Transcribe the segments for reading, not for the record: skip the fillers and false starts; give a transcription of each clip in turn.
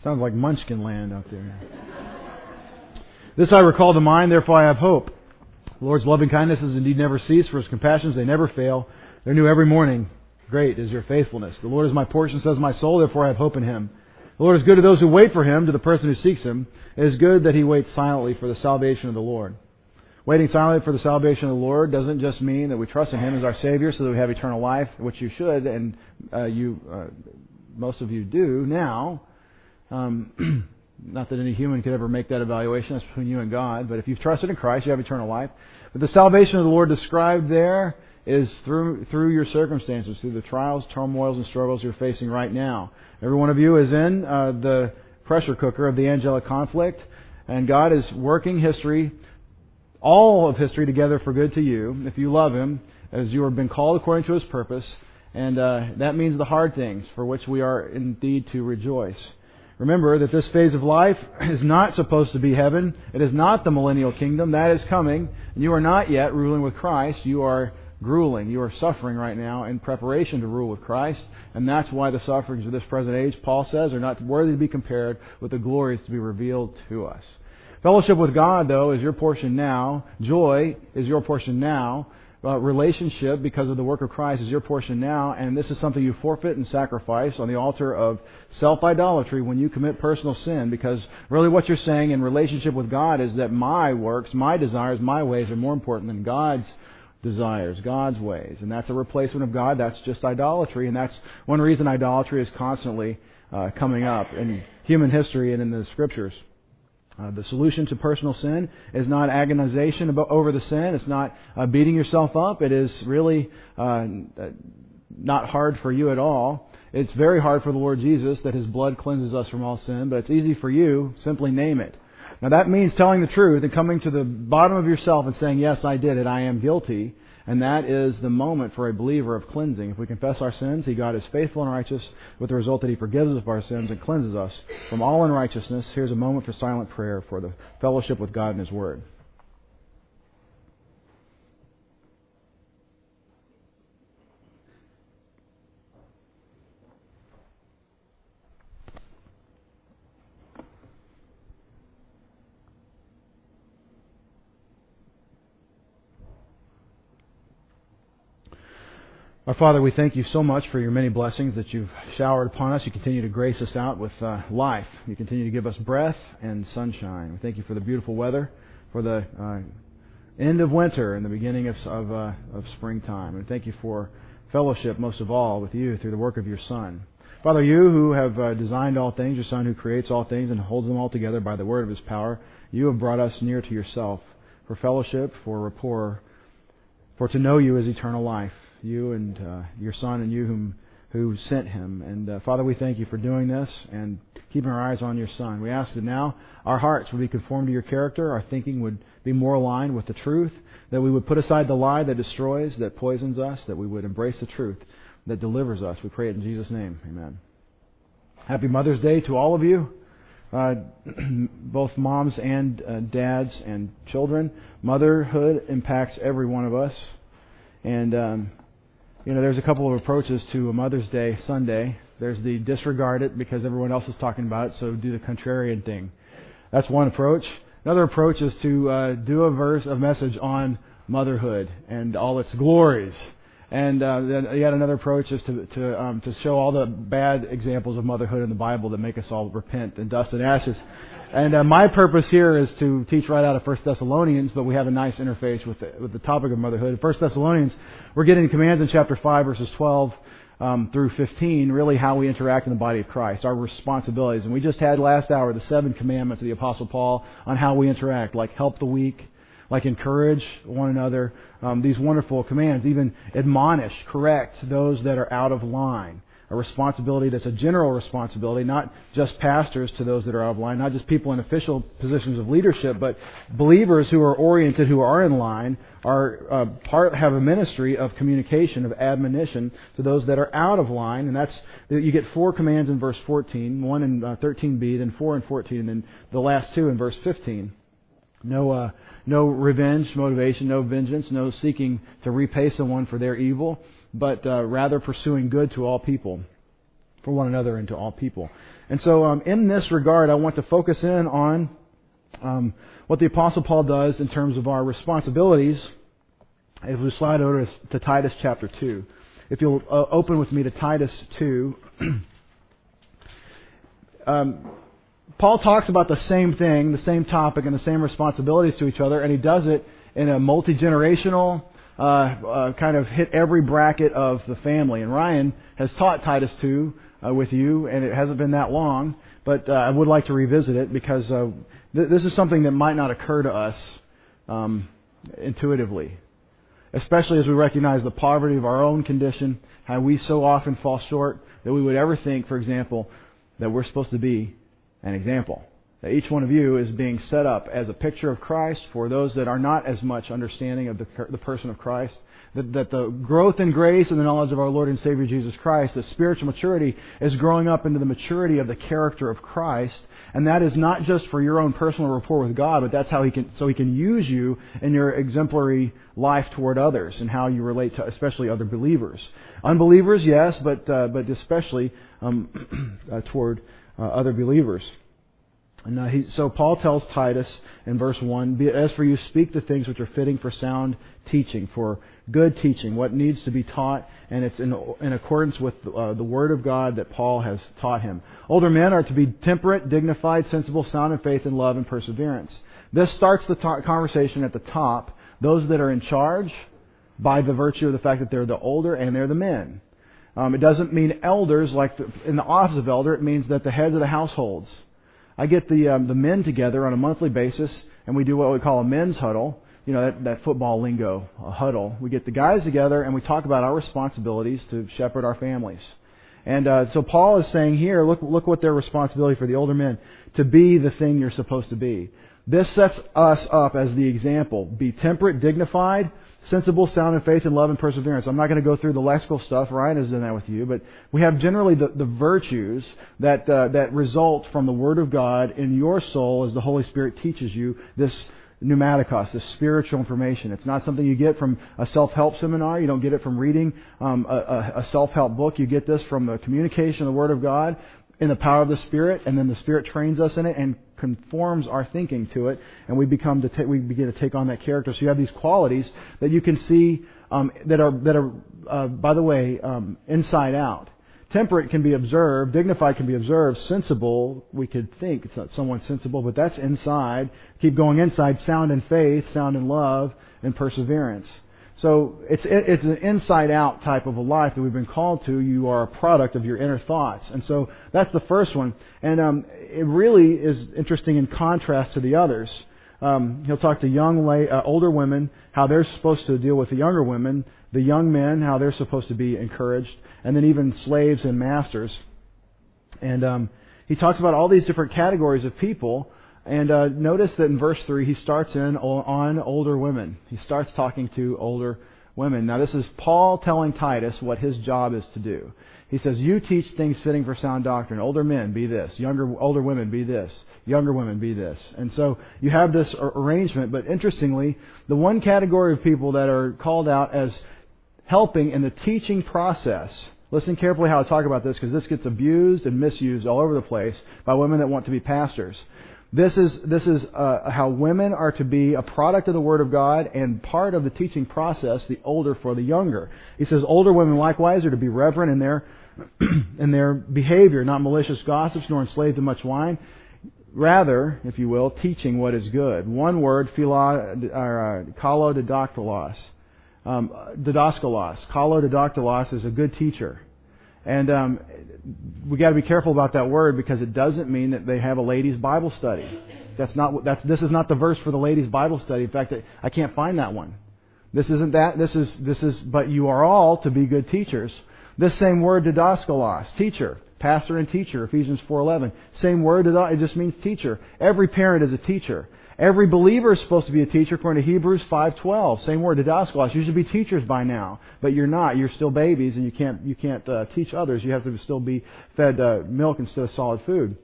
Sounds like Munchkin land out there. This I recall to mind, therefore I have hope. The Lord's loving kindnesses indeed never cease, for His compassions they never fail. They're new every morning. Great is your faithfulness. The Lord is my portion, says my soul, therefore I have hope in Him. The Lord is good to those who wait for Him, to the person who seeks Him. It is good that he waits silently for the salvation of the Lord. Waiting silently for the salvation of the Lord doesn't just mean that we trust in Him as our Savior so that we have eternal life, which you should, and most of you do now. Not that any human could ever make that evaluation. That's between you and God. But if you've trusted in Christ, you have eternal life. But the salvation of the Lord described there is through your circumstances, through the trials, turmoils, and struggles you're facing right now. Every one of you is in the pressure cooker of the angelic conflict, and God is working history, all of history, together for good to you, if you love Him, as you have been called according to His purpose. And that means the hard things for which we are indeed to rejoice. Remember that this phase of life is not supposed to be heaven. It is not the millennial kingdom. That is coming. And you are not yet ruling with Christ. You are grueling. You are suffering right now in preparation to rule with Christ. And that's why the sufferings of this present age, Paul says, are not worthy to be compared with the glories to be revealed to us. Fellowship with God, though, is your portion now. Joy is your portion now. Relationship, because of the work of Christ, is your portion now, and this is something you forfeit and sacrifice on the altar of self-idolatry when you commit personal sin, because really what you're saying in relationship with God is that my works, my desires, my ways are more important than God's desires, God's ways, and that's a replacement of God. That's just idolatry, and that's one reason idolatry is constantly coming up in human history and in the Scriptures. The solution to personal sin is not agonization over the sin. It's not beating yourself up. It is really not hard for you at all. It's very hard for the Lord Jesus that His blood cleanses us from all sin, but it's easy for you. Simply name it. Now that means telling the truth and coming to the bottom of yourself and saying, yes, I did it. I am guilty. And that is the moment for a believer of cleansing. If we confess our sins, God is faithful and righteous, with the result that He forgives us of our sins and cleanses us from all unrighteousness. Here's a moment for silent prayer for the fellowship with God and His Word. Our Father, we thank You so much for Your many blessings that You've showered upon us. You continue to grace us out with life. You continue to give us breath and sunshine. We thank You for the beautiful weather, for the end of winter and the beginning of springtime. And thank You for fellowship, most of all, with You through the work of Your Son. Father, You who have designed all things, Your Son who creates all things and holds them all together by the word of His power, You have brought us near to Yourself for fellowship, for rapport, for to know You as eternal life. You and Your Son and You who sent Him. And Father, we thank You for doing this and keeping our eyes on Your Son. We ask that now our hearts would be conformed to Your character, our thinking would be more aligned with the truth, that we would put aside the lie that destroys, that poisons us, that we would embrace the truth that delivers us. We pray it in Jesus' name. Amen. Happy Mother's Day to all of you, both moms and dads and children. Motherhood impacts every one of us. And there's a couple of approaches to a Mother's Day Sunday. There's the disregard it because everyone else is talking about it, so do the contrarian thing. That's one approach. Another approach is to do a message on motherhood and all its glories. And then yet another approach is to show all the bad examples of motherhood in the Bible that make us all repent in dust and ashes. And my purpose here is to teach right out of 1 Thessalonians, but we have a nice interface with the topic of motherhood. In 1 Thessalonians, we're getting commands in chapter 5, verses 12 through 15, really how we interact in the body of Christ, our responsibilities. And we just had last hour the 7 commandments of the Apostle Paul on how we interact, like help the weak, like encourage one another, these wonderful commands, even admonish, correct those that are out of line. A responsibility that's a general responsibility, not just pastors to those that are out of line, not just people in official positions of leadership, but believers who are oriented, who are in line, have a ministry of communication, of admonition to those that are out of line. And that's, you get 4 commands in verse 14, 1 in 13b, then 4 in 14, and then the last 2 in verse 15. No revenge motivation, no vengeance, no seeking to repay someone for their evil, but rather pursuing good to all people. for one another and to all people. And so in this regard, I want to focus in on what the Apostle Paul does in terms of our responsibilities. If we slide over to Titus chapter 2. If you'll open with me to Titus 2. Paul talks about the same thing, the same topic, and the same responsibilities to each other, and he does it in a multi-generational, kind of hit every bracket of the family. And Ryan has taught Titus 2 with you, and it hasn't been that long, but I would like to revisit it because this is something that might not occur to us intuitively, especially as we recognize the poverty of our own condition, how we so often fall short that we would ever think, for example, that we're supposed to be an example. That each one of you is being set up as a picture of Christ for those that are not as much understanding of the person of Christ. That the growth in grace and the knowledge of our Lord and Savior Jesus Christ, the spiritual maturity, is growing up into the maturity of the character of Christ. And that is not just for your own personal rapport with God, but that's how He can use you in your exemplary life toward others and how you relate to especially other believers. Unbelievers, yes, but especially toward other believers. And so Paul tells Titus in verse 1, "As for you, speak the things which are fitting for sound teaching, for good teaching, what needs to be taught, and it's in accordance with the Word of God that Paul has taught him. Older men are to be temperate, dignified, sensible, sound in faith, and love, and perseverance." This starts the conversation at the top. Those that are in charge, by the virtue of the fact that they're the older and they're the men. It doesn't mean elders like in the office of elder. It means that the heads of the households. I get the men together on a monthly basis, and we do what we call a men's huddle. You know, that football lingo, a huddle. We get the guys together, and we talk about our responsibilities to shepherd our families. And so Paul is saying here, look what their responsibility for the older men, to be the thing you're supposed to be. This sets us up as the example. Be temperate, dignified, sensible, sound in faith, and love, and perseverance. I'm not going to go through the lexical stuff. Ryan has done that with you. But we have generally the virtues that result from the Word of God in your soul as the Holy Spirit teaches you this pneumatikos, this spiritual information. It's not something you get from a self-help seminar. You don't get it from reading a self-help book. You get this from the communication of the Word of God in the power of the Spirit, and then the Spirit trains us in it and conforms our thinking to it, and we begin to take on that character. So you have these qualities that you can see that are by the way, inside out. Temperate can be observed, dignified can be observed, sensible, we could think it's not someone sensible, but that's inside. Keep going inside, sound in faith, sound in love, and perseverance. So it's an inside-out type of a life that we've been called to. You are a product of your inner thoughts. And so that's the first one. And it really is interesting in contrast to the others. He'll talk to older women, how they're supposed to deal with the younger women, the young men, how they're supposed to be encouraged, and then even slaves and masters. And he talks about all these different categories of people. And notice that in verse 3, he starts on older women. He starts talking to older women. Now, this is Paul telling Titus what his job is to do. He says, "You teach things fitting for sound doctrine. Older men, be this. Older women, be this. Younger women, be this." And so you have this arrangement. But interestingly, the one category of people that are called out as helping in the teaching process. Listen carefully how I talk about this, because this gets abused and misused all over the place by women that want to be pastors. This is how women are to be a product of the Word of God and part of the teaching process, the older for the younger. He says older women likewise are to be reverent in their in their behavior, not malicious gossips, nor enslaved to much wine. Rather, if you will, teaching what is good. One word, kalodidaktalos. Didaskalos. Kalodidaktalos is a good teacher. And we got to be careful about that word, because it doesn't mean that they have a ladies' Bible study. This is not the verse for the ladies' Bible study. In fact, I can't find that one. This isn't that. This is. But you are all to be good teachers. This same word, didaskalos, teacher, pastor and teacher, Ephesians 4:11. Same word. It just means teacher. Every parent is a teacher. Every believer is supposed to be a teacher, according to Hebrews 5:12. Same word, didaskalos. You should be teachers by now, but you're not. You're still babies, and you can't teach others. You have to still be fed milk instead of solid food.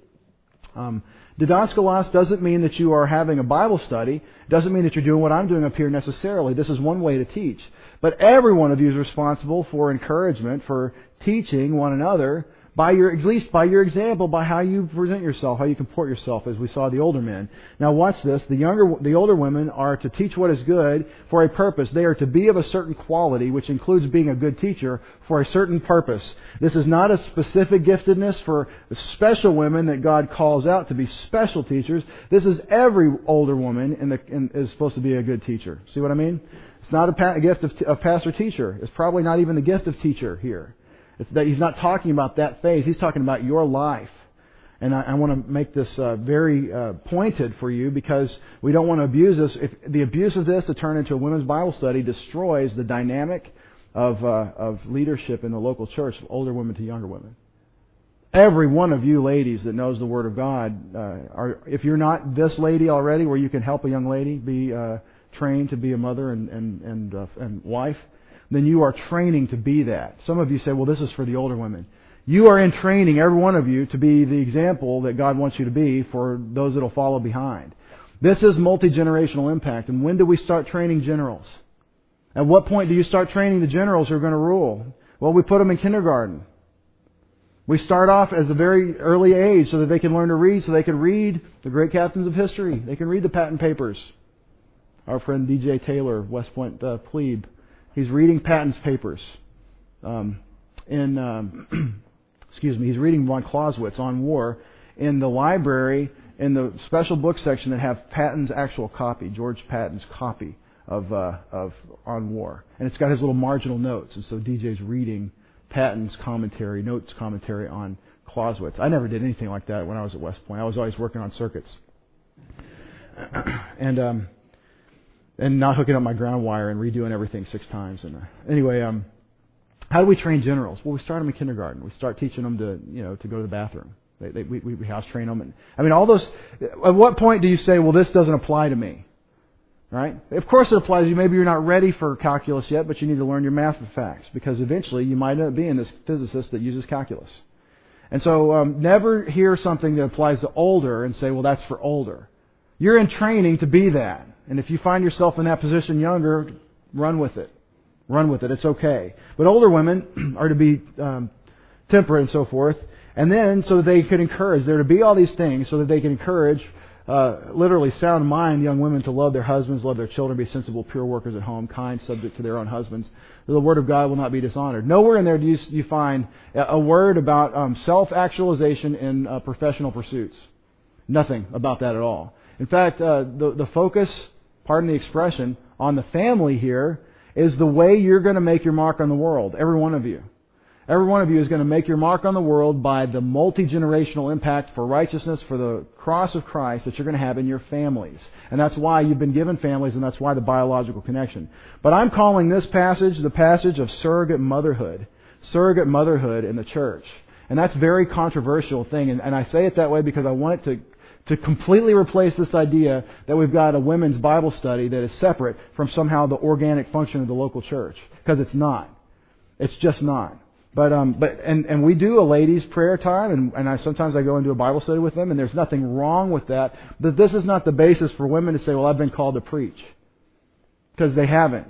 Didaskalos doesn't mean that you are having a Bible study. It doesn't mean that you're doing what I'm doing up here necessarily. This is one way to teach. But every one of you is responsible for encouragement, for teaching one another at least by your example, by how you present yourself, how you comport yourself, as we saw the older men. Now watch this. The older women are to teach what is good for a purpose. They are to be of a certain quality, which includes being a good teacher for a certain purpose. This is not a specific giftedness for special women that God calls out to be special teachers. This is every older woman is supposed to be a good teacher. See what I mean? It's not a gift of pastor-teacher. It's probably not even the gift of teacher here. It's that he's not talking about that phase. He's talking about your life. And I want to make this very pointed for you, because we don't want to abuse this. If the abuse of this to turn into a women's Bible study destroys the dynamic of leadership in the local church, older women to younger women. Every one of you ladies that knows the Word of God, if you're not this lady already, where you can help a young lady be trained to be a mother and wife, then you are training to be that. Some of you say, well, this is for the older women. You are in training, every one of you, to be the example that God wants you to be for those that will follow behind. This is multi-generational impact. And when do we start training generals? At what point do you start training the generals who are going to rule? Well, we put them in kindergarten. We start off at a very early age so that they can learn to read, so they can read the great captains of history. They can read the patent papers. Our friend D.J. Taylor, West Point plebe, he's reading Patton's papers. He's reading von Clausewitz on war in the library in the special book section that have Patton's actual copy, George Patton's copy of On War, and it's got his little marginal notes. And so DJ's reading Patton's commentary on Clausewitz. I never did anything like that when I was at West Point. I was always working on circuits and not hooking up my ground wire and redoing everything 6 times. And how do we train generals? Well, we start them in kindergarten. We start teaching them to go to the bathroom. We house train them. And all those. At what point do you say, well, this doesn't apply to me? Right? Of course it applies to you. Maybe you're not ready for calculus yet, but you need to learn your math facts, because eventually you might end up being this physicist that uses calculus. And so never hear something that applies to older and say, well, that's for older. You're in training to be that. And if you find yourself in that position younger, run with it. Run with it. It's okay. But older women are to be temperate and so forth. And then so that they could encourage. They're to be all these things so that they can encourage literally sound mind young women to love their husbands, love their children, be sensible, pure workers at home, kind, subject to their own husbands. The Word of God will not be dishonored. Nowhere in there do you find a word about self-actualization in professional pursuits. Nothing about that at all. In fact, the focus, pardon the expression, on the family here is the way you're going to make your mark on the world. Every one of you. Every one of you is going to make your mark on the world by the multi-generational impact for righteousness, for the cross of Christ that you're going to have in your families. And that's why you've been given families, and that's why the biological connection. But I'm calling this passage the passage of surrogate motherhood. Surrogate motherhood in the church. And that's a very controversial thing. And I say it that way because I want it to completely replace this idea that we've got a women's Bible study that is separate from somehow the organic function of the local church. Because it's not. It's just not. But we do a ladies' prayer time, and sometimes I go and do a Bible study with them, and there's nothing wrong with that. But this is not the basis for women to say, well, I've been called to preach. Because they haven't.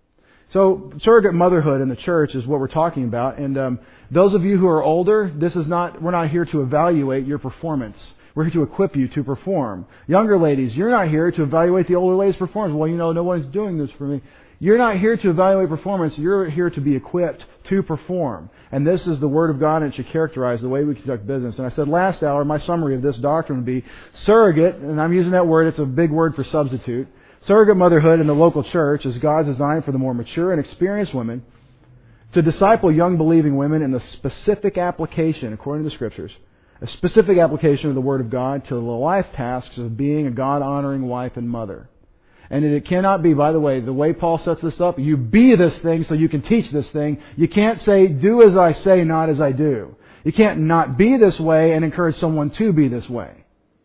So surrogate motherhood in the church is what we're talking about. And those of you who are older, we're not here to evaluate your performance. We're here to equip you to perform. Younger ladies, you're not here to evaluate the older ladies' performance. Well, no one's doing this for me. You're not here to evaluate performance. You're here to be equipped to perform. And this is the Word of God, and it should characterize the way we conduct business. And I said last hour, my summary of this doctrine would be surrogate, and I'm using that word, it's a big word for substitute. Surrogate motherhood in the local church is God's design for the more mature and experienced women to disciple young believing women in the specific application, according to the Scriptures, a specific application of the Word of God to the life tasks of being a God-honoring wife and mother. And it cannot be, by the way Paul sets this up, you be this thing so you can teach this thing. You can't say, do as I say, not as I do. You can't not be this way and encourage someone to be this way.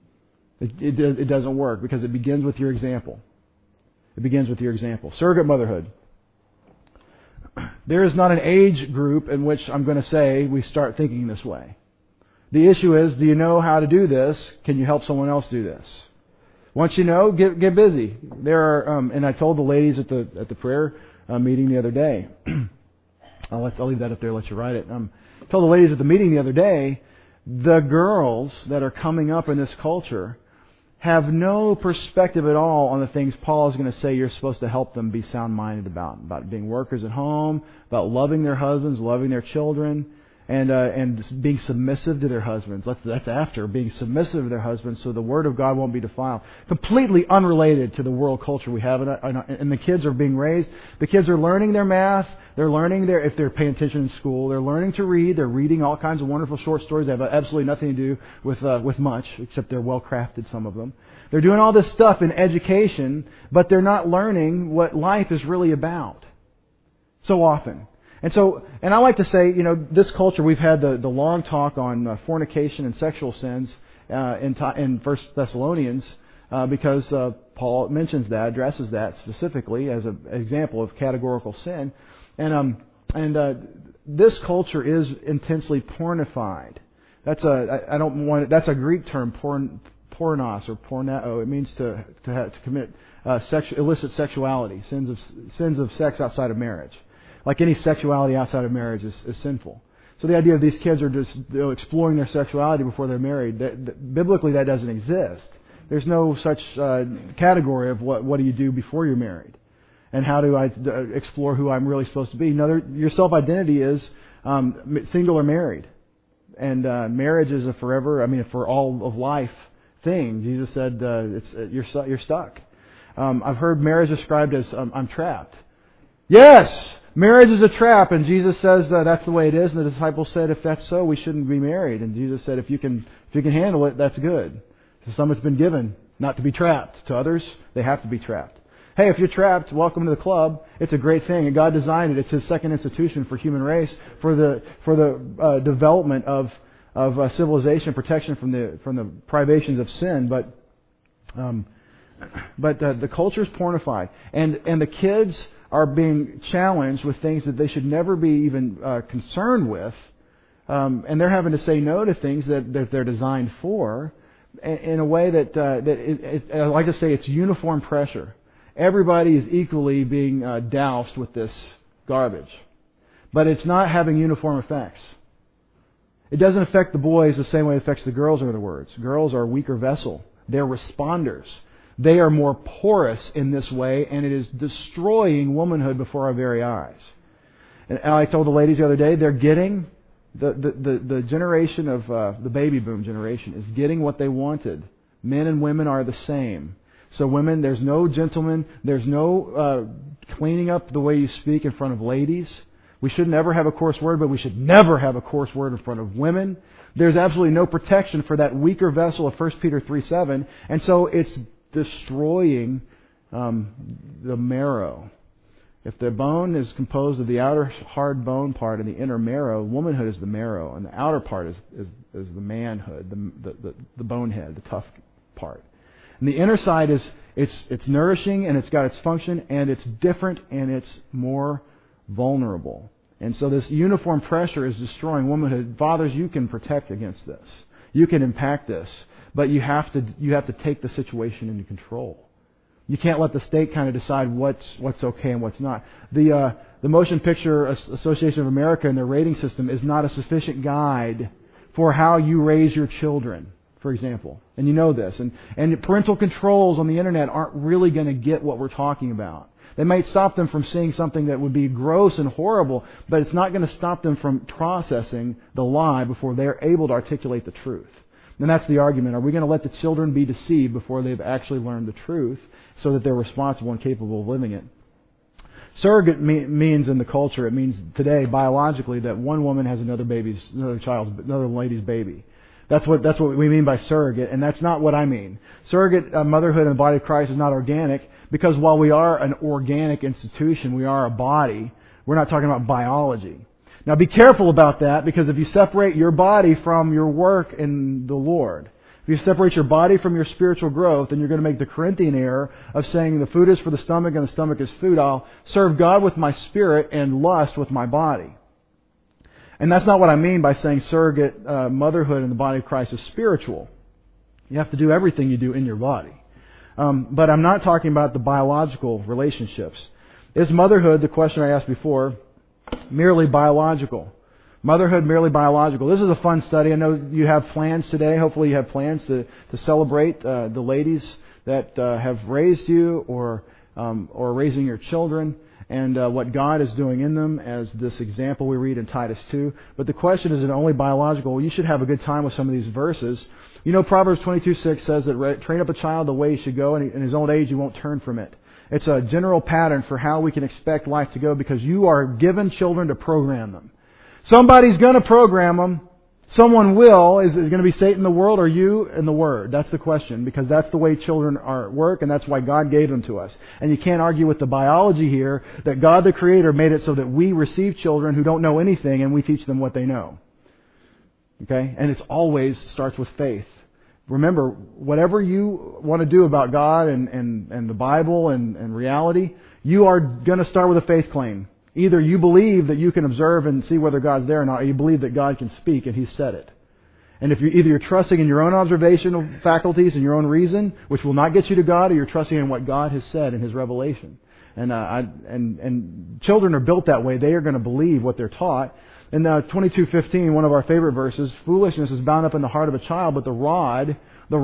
It doesn't work because it begins with your example. It begins with your example. Surrogate motherhood. There is not an age group in which I'm going to say we start thinking this way. The issue is, do you know how to do this? Can you help someone else do this? Once you know, get busy. There are, and I told the ladies at the prayer meeting the other day. I'll leave that up there. Let you write it. I told the ladies at the meeting the other day, the girls that are coming up in this culture have no perspective at all on the things Paul is going to say you're supposed to help them be sound-minded about being workers at home, about loving their husbands, loving their children, and being submissive to their husbands. That's after being submissive to their husbands, so the Word of God won't be defiled. Completely unrelated to the world culture we have, and the kids are being raised. The kids are learning their math. They're learning if they're paying attention in school. They're learning to read. They're reading all kinds of wonderful short stories. They have absolutely nothing to do with much, except they're well crafted. Some of them. They're doing all this stuff in education, but they're not learning what life is really about. So often. And I like to say, this culture, we've had the long talk on fornication and sexual sins in 1 Thessalonians because Paul mentions that, addresses that specifically as an example of categorical sin. And this culture is intensely pornified. That's a Greek term, pornos or porneo. It means to commit illicit sexuality, sins of sex outside of marriage. Like any sexuality outside of marriage is sinful. So the idea of these kids are just exploring their sexuality before they're married, biblically that doesn't exist. There's no such category of what do you do before you're married, and how do I explore who I'm really supposed to be. Your self-identity is single or married, and marriage is a forever, for all of life thing. Jesus said you're stuck. I've heard marriage described as I'm trapped. Yes! Marriage is a trap, and Jesus says that's the way it is. And the disciples said, if that's so, we shouldn't be married. And Jesus said, if you can handle it, that's good. To some, it's been given not to be trapped. To others, they have to be trapped. Hey, if you're trapped, welcome to the club. It's a great thing, and God designed it. It's His second institution for human race, for the development of civilization, protection from the privations of sin. But the culture is pornified, and the kids are being challenged with things that they should never be even concerned with, and they're having to say no to things that they're designed for, in a way that I like to say it's uniform pressure. Everybody is equally being doused with this garbage, but it's not having uniform effects. It doesn't affect the boys the same way it affects the girls. In other words, girls are a weaker vessel. They're responders. They are more porous in this way, and it is destroying womanhood before our very eyes. And I told the ladies the other day, they're getting the generation of the baby boom generation is getting what they wanted. Men and women are the same. So women, there's no gentlemen, there's no cleaning up the way you speak in front of ladies. We should never have a coarse word, but we should never have a coarse word in front of women. There's absolutely no protection for that weaker vessel of 1 Peter 3:7, and so it's destroying the marrow. If the bone is composed of the outer hard bone part and the inner marrow, womanhood is the marrow, and the outer part is the manhood, the bonehead, the tough part. And the inner side it's nourishing, and it's got its function, and it's different, and it's more vulnerable. And so this uniform pressure is destroying womanhood. Fathers, you can protect against this. You can impact this. But you have to take the situation into control. You can't let the state kind of decide what's okay and what's not. The Motion Picture Association of America and their rating system is not a sufficient guide for how you raise your children, for example. And you know this. And parental controls on the internet aren't really going to get what we're talking about. They might stop them from seeing something that would be gross and horrible, but it's not going to stop them from processing the lie before they're able to articulate the truth. And that's the argument. Are we going to let the children be deceived before they've actually learned the truth so that they're responsible and capable of living it? Surrogate means in the culture, it means today biologically that one woman has another lady's baby. That's what we mean by surrogate, and that's not what I mean. Surrogate motherhood in the body of Christ is not organic, because while we are an organic institution, we are a body, we're not talking about biology. Now be careful about that, because if you separate your body from your work in the Lord, if you separate your body from your spiritual growth, then you're going to make the Corinthian error of saying the food is for the stomach and the stomach is food. I'll serve God with my spirit and lust with my body. And that's not what I mean by saying surrogate motherhood in the body of Christ is spiritual. You have to do everything you do in your body. But I'm not talking about the biological relationships. Is motherhood, the question I asked before, merely biological? Motherhood merely biological. This is a fun study. I know you have plans today. Hopefully you have plans to celebrate the ladies that have raised you or raising your children and what God is doing in them as this example we read in Titus 2. But the question is it only biological? Well, you should have a good time with some of these verses. You know, Proverbs 22:6 says that train up a child the way he should go, and in his old age he won't turn from it. It's a general pattern for how we can expect life to go because you are given children to program them. Somebody's going to program them. Someone will. Is it going to be Satan, the world, or you and the Word? That's the question, because that's the way children work, and that's why God gave them to us. And you can't argue with the biology here that God the Creator made it so that we receive children who don't know anything and we teach them what they know. Okay? And it always starts with faith. Remember, whatever you want to do about God and the Bible and reality, you are going to start with a faith claim. Either you believe that you can observe and see whether God's there or not, or you believe that God can speak and He said it. And if you're trusting in your own observational faculties and your own reason, which will not get you to God, or you're trusting in what God has said in His revelation. And children are built that way. They are going to believe what they're taught. In 22:15, one of our favorite verses, foolishness is bound up in the heart of a child, but the rod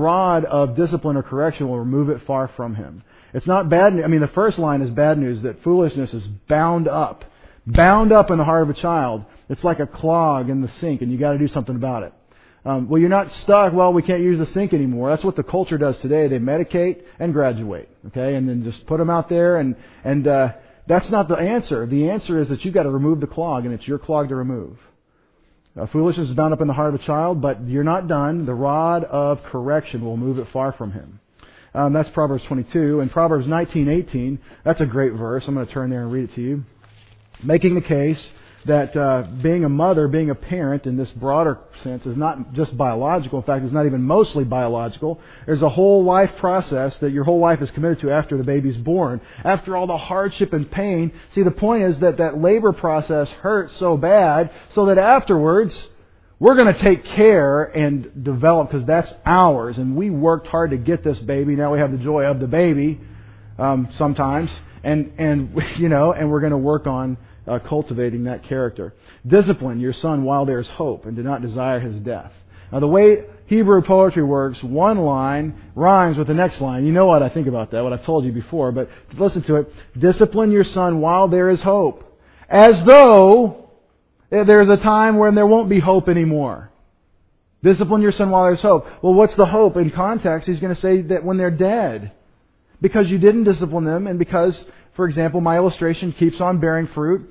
of discipline or correction will remove it far from him. It's not bad. I mean, the first line is bad news, that foolishness is bound up in the heart of a child. It's like a clog in the sink, and you got to do something about it. Well, you're not stuck. Well, we can't use the sink anymore. That's what the culture does today. They medicate and graduate, okay, and then just put them out there, and that's not the answer. The answer is that you've got to remove the clog, and it's your clog to remove. Foolishness is bound up in the heart of a child, but you're not done. The rod of correction will move it far from him. That's Proverbs 22. And Proverbs 19:18, that's a great verse. I'm going to turn there and read it to you. Making the case that being a mother, being a parent in this broader sense is not just biological. In fact, it's not even mostly biological. There's a whole life process that your whole life is committed to after the baby's born. After all the hardship and pain. See, the point is that labor process hurts so bad so that afterwards we're going to take care and develop, because that's ours. And we worked hard to get this baby. Now we have the joy of the baby sometimes. And we're going to work on cultivating that character. Discipline your son while there is hope, and do not desire his death. Now, the way Hebrew poetry works, one line rhymes with the next line. You know what I think about that, what I've told you before, but listen to it. Discipline your son while there is hope, as though there's a time when there won't be hope anymore. Discipline your son while there's hope. Well, what's the hope? In context, he's going to say that when they're dead. Because you didn't discipline them, and because, for example, my illustration keeps on bearing fruit,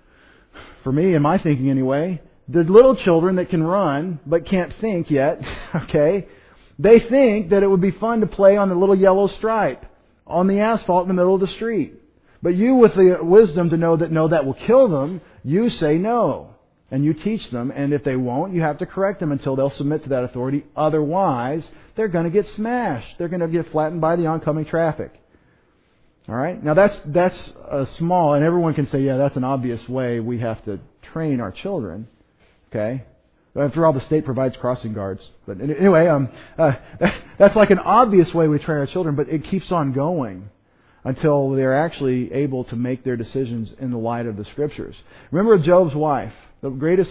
for me, in my thinking anyway, the little children that can run but can't think yet, okay, they think that it would be fun to play on the little yellow stripe on the asphalt in the middle of the street. But you, with the wisdom to know that no, that will kill them, you say no. And you teach them, and if they won't, you have to correct them until they'll submit to that authority. Otherwise, they're going to get smashed. They're going to get flattened by the oncoming traffic. All right? Now, that's a small, and everyone can say, yeah, that's an obvious way we have to train our children. Okay? After all, the state provides crossing guards. But anyway, that's like an obvious way we train our children, but it keeps on going until they're actually able to make their decisions in the light of the Scriptures. Remember Job's wife, the greatest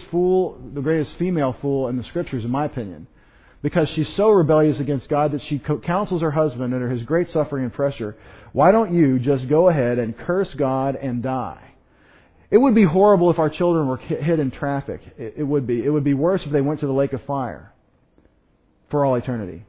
female fool in the Scriptures, in my opinion, because she's so rebellious against God that she counsels her husband under his great suffering and pressure, why don't you just go ahead and curse God and die? It would be horrible if our children were hit in traffic. It would be. It would be worse if they went to the lake of fire for all eternity.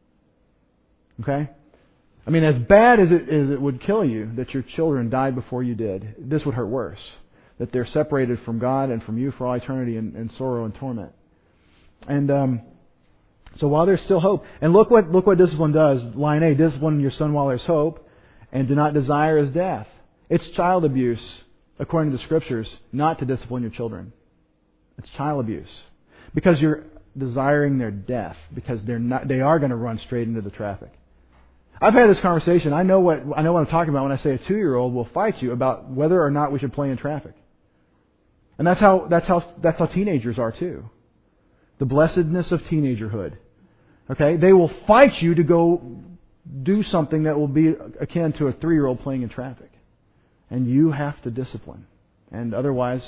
Okay? I mean, as bad as it would kill you that your children died before you did, this would hurt worse. That they're separated from God and from you for all eternity in sorrow and torment. And so while there's still hope, and look what discipline does. Line A, discipline your son while there's hope, and do not desire his death. It's child abuse, according to the Scriptures, not to discipline your children. It's child abuse. Because you're desiring their death, because they are going to run straight into the traffic. I've had this conversation. I know what I'm talking about when I say a 2-year-old will fight you about whether or not we should play in traffic. And that's how teenagers are too. The blessedness of teenagerhood. Okay? They will fight you to go do something that will be akin to a 3-year-old playing in traffic. And you have to discipline. And otherwise,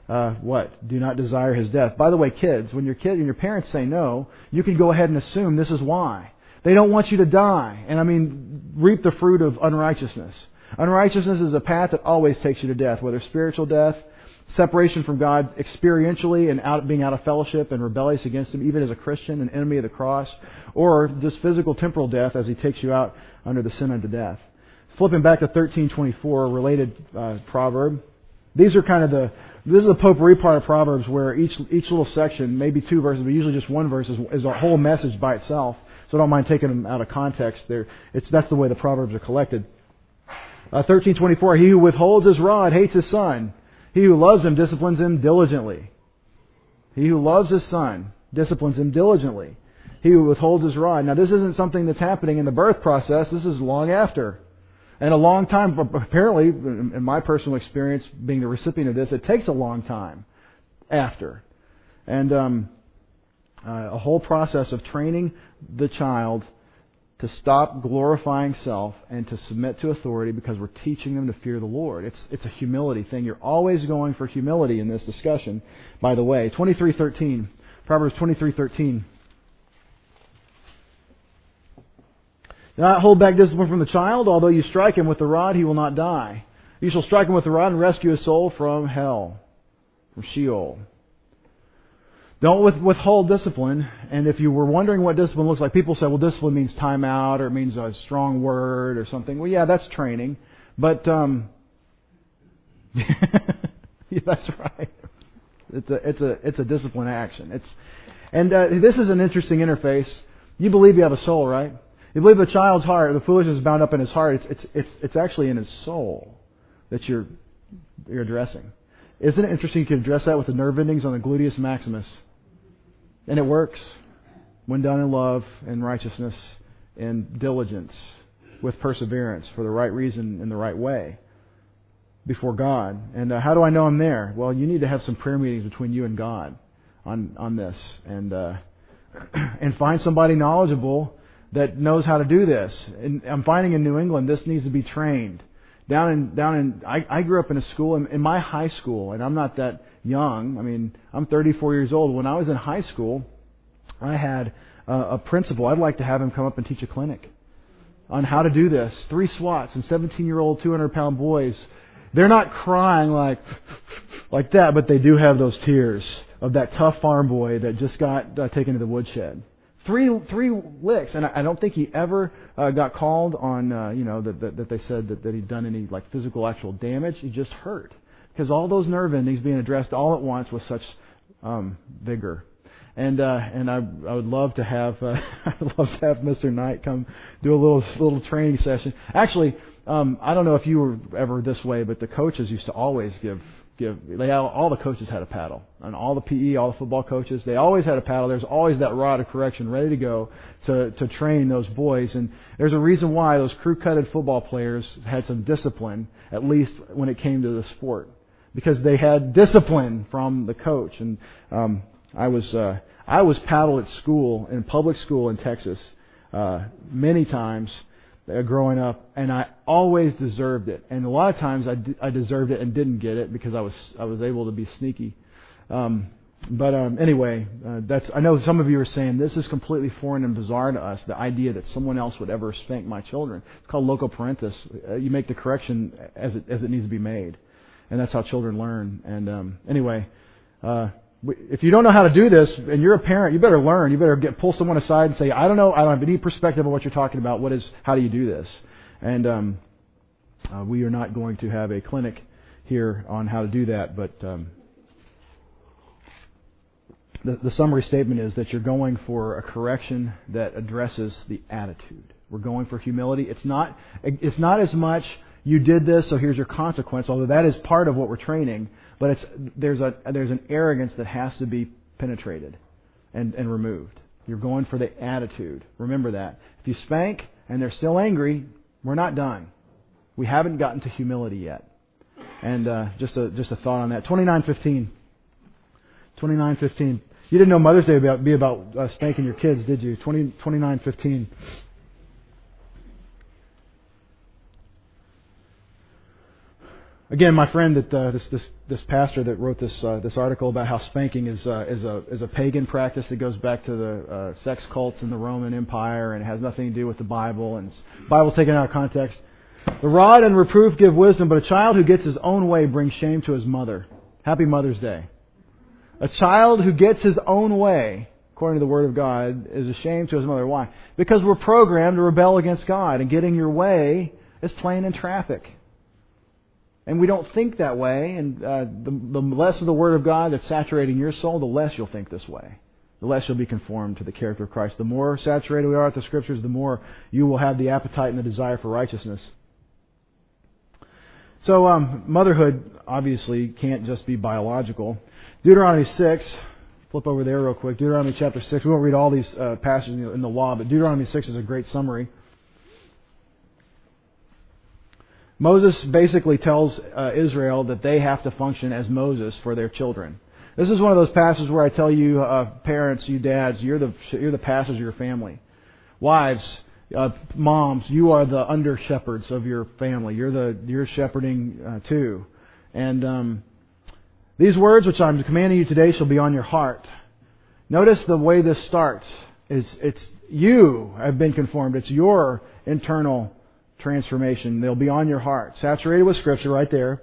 what? Do not desire his death. By the way, kids, when your parents say no, you can go ahead and assume this is why. They don't want you to die. And I mean, reap the fruit of unrighteousness. Unrighteousness is a path that always takes you to death, whether spiritual death, separation from God experientially and being out of fellowship and rebellious against Him, even as a Christian, an enemy of the cross, or just physical temporal death as He takes you out under the sin unto death. Flipping back to 13:24, a related proverb. These are this is the potpourri part of Proverbs where each little section, maybe 2 verses, but usually just 1 verse, is a whole message by itself. So I don't mind taking them out of context. That's the way the Proverbs are collected. 13:24, he who withholds his rod hates his son. He who loves him disciplines him diligently. He who loves his son disciplines him diligently. He who withholds his rod. Now this isn't something that's happening in the birth process. This is long after. And a long time, apparently, in my personal experience, being the recipient of this, it takes a long time after. And a whole process of training the child to stop glorifying self and to submit to authority because we're teaching them to fear the Lord. It's a humility thing. You're always going for humility in this discussion, by the way. 23:13, Proverbs 23:13. Do not hold back discipline from the child, although you strike him with the rod, he will not die. You shall strike him with the rod and rescue his soul from hell, from Sheol. Don't withhold discipline. And if you were wondering what discipline looks like, people say, well, discipline means time out, or it means a strong word or something. Well, yeah, that's training. But yeah, that's right. It's a discipline action. This is an interesting interface. You believe you have a soul, right? You believe the child's heart, the foolishness is bound up in his heart. It's actually in his soul that you're addressing. Isn't it interesting you can address that with the nerve endings on the gluteus maximus? And it works when done in love and righteousness and diligence with perseverance for the right reason in the right way before God. And how do I know I'm there? Well, you need to have some prayer meetings between you and God on this, and find somebody knowledgeable that knows how to do this. And I'm finding in New England this needs to be trained. I grew up in a school, in my high school, and I'm not that young. I mean, I'm 34 years old. When I was in high school, I had a principal. I'd like to have him come up and teach a clinic on how to do this. 3 SWATs and 17-year-old, 200-pound boys. They're not crying like that, but they do have those tears of that tough farm boy that just got taken to the woodshed. 3 licks, and I don't think he ever got called on, that they said that he'd done any like physical actual damage. He just hurt because all those nerve endings being addressed all at once with such vigor. And I would love to have Mr. Knight come do a little training session. Actually, I don't know if you were ever this way, but the coaches used to always give. All the coaches had a paddle, and all the PE, all the football coaches, they always had a paddle. There's always that rod of correction ready to go to train those boys. And there's a reason why those crew-cutted football players had some discipline, at least when it came to the sport, because they had discipline from the coach. And I was paddled at school, in public school in Texas, many times. Growing up, and I always deserved it. And a lot of times I deserved it and didn't get it because I was able to be sneaky. Anyway, I know some of you are saying this is completely foreign and bizarre to us. The idea that someone else would ever spank my children. It's called loco parentis. You make the correction as it needs to be made, and that's how children learn. And anyway. If you don't know how to do this, and you're a parent, you better learn. You better pull someone aside and say, I don't know, I don't have any perspective on what you're talking about. How do you do this? And we are not going to have a clinic here on how to do that, but the summary statement is that you're going for a correction that addresses the attitude. We're going for humility. It's not as much you did this, so here's your consequence, although that is part of what we're training. But there's an arrogance that has to be penetrated and removed. You're going for the attitude. Remember that. If you spank and they're still angry, we're not done. We haven't gotten to humility yet. And just a thought on that. 29:15. 29:15. You didn't know Mother's Day would be about spanking your kids, did you? 29:15. Again, my friend, this pastor that wrote this article about how spanking is a pagan practice that goes back to the sex cults in the Roman Empire, and it has nothing to do with the Bible, and the Bible's taken out of context. The rod and reproof give wisdom, but a child who gets his own way brings shame to his mother. Happy Mother's Day. A child who gets his own way, according to the Word of God, is a shame to his mother. Why? Because we're programmed to rebel against God, and getting your way is playing in traffic. And we don't think that way, and the less of the Word of God that's saturating your soul, the less you'll think this way. The less you'll be conformed to the character of Christ. The more saturated we are with the Scriptures, the more you will have the appetite and the desire for righteousness. So motherhood obviously can't just be biological. Deuteronomy 6, flip over there real quick. Deuteronomy chapter 6. We won't read all these passages in the law, but Deuteronomy 6 is a great summary. Moses basically tells Israel that they have to function as Moses for their children. This is one of those passages where I tell you, parents, you dads, you're the pastors of your family. Wives, moms, you are the under shepherds of your family. You're shepherding too. And these words which I'm commanding you today shall be on your heart. Notice the way this starts. It's you have been conformed. It's your internal transformation. They'll be on your heart. Saturated with Scripture right there.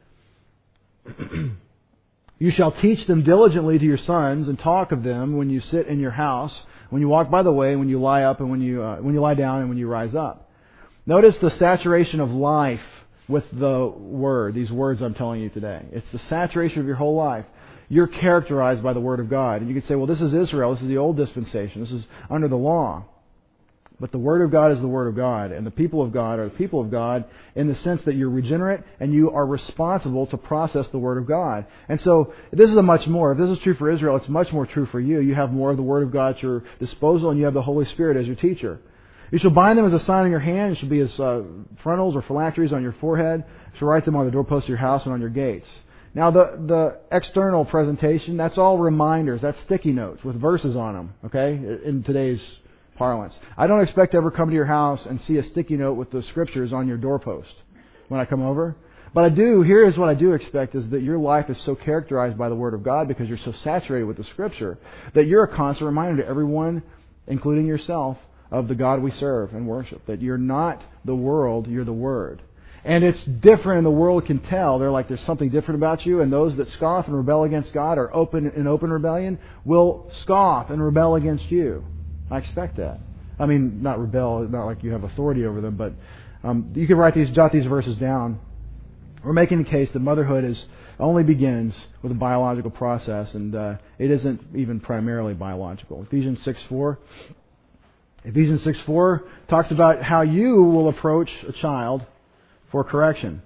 You shall teach them diligently to your sons and talk of them when you sit in your house, when you walk by the way, when you lie up and when you lie down and when you rise up. Notice the saturation of life with the Word, these words I'm telling you today. It's the saturation of your whole life. You're characterized by the Word of God. And you could say, well, this is Israel. This is the old dispensation. This is under the law. But the Word of God is the Word of God, and the people of God are the people of God in the sense that you're regenerate and you are responsible to process the Word of God. And so this is a much more. If this is true for Israel, it's much more true for you. You have more of the Word of God at your disposal, and you have the Holy Spirit as your teacher. You shall bind them as a sign on your hand. It shall be as frontals or phylacteries on your forehead. You shall write them on the doorposts of your house and on your gates. Now, the external presentation, that's all reminders. That's sticky notes with verses on them, okay, in today's parlance. I don't expect to ever come to your house and see a sticky note with the Scriptures on your doorpost when I come over. But here is what I do expect, is that your life is so characterized by the Word of God because you're so saturated with the Scripture that you're a constant reminder to everyone, including yourself, of the God we serve and worship. That you're not the world, you're the Word. And it's different, and the world can tell. They're like, there's something different about you, and those that scoff and rebel against God are in open rebellion will scoff and rebel against you. I expect that. I mean, not rebel, not like you have authority over them, but you can jot these verses down. We're making the case that motherhood only begins with a biological process, and it isn't even primarily biological. Ephesians 6:4. Ephesians 6:4 talks about how you will approach a child for correction.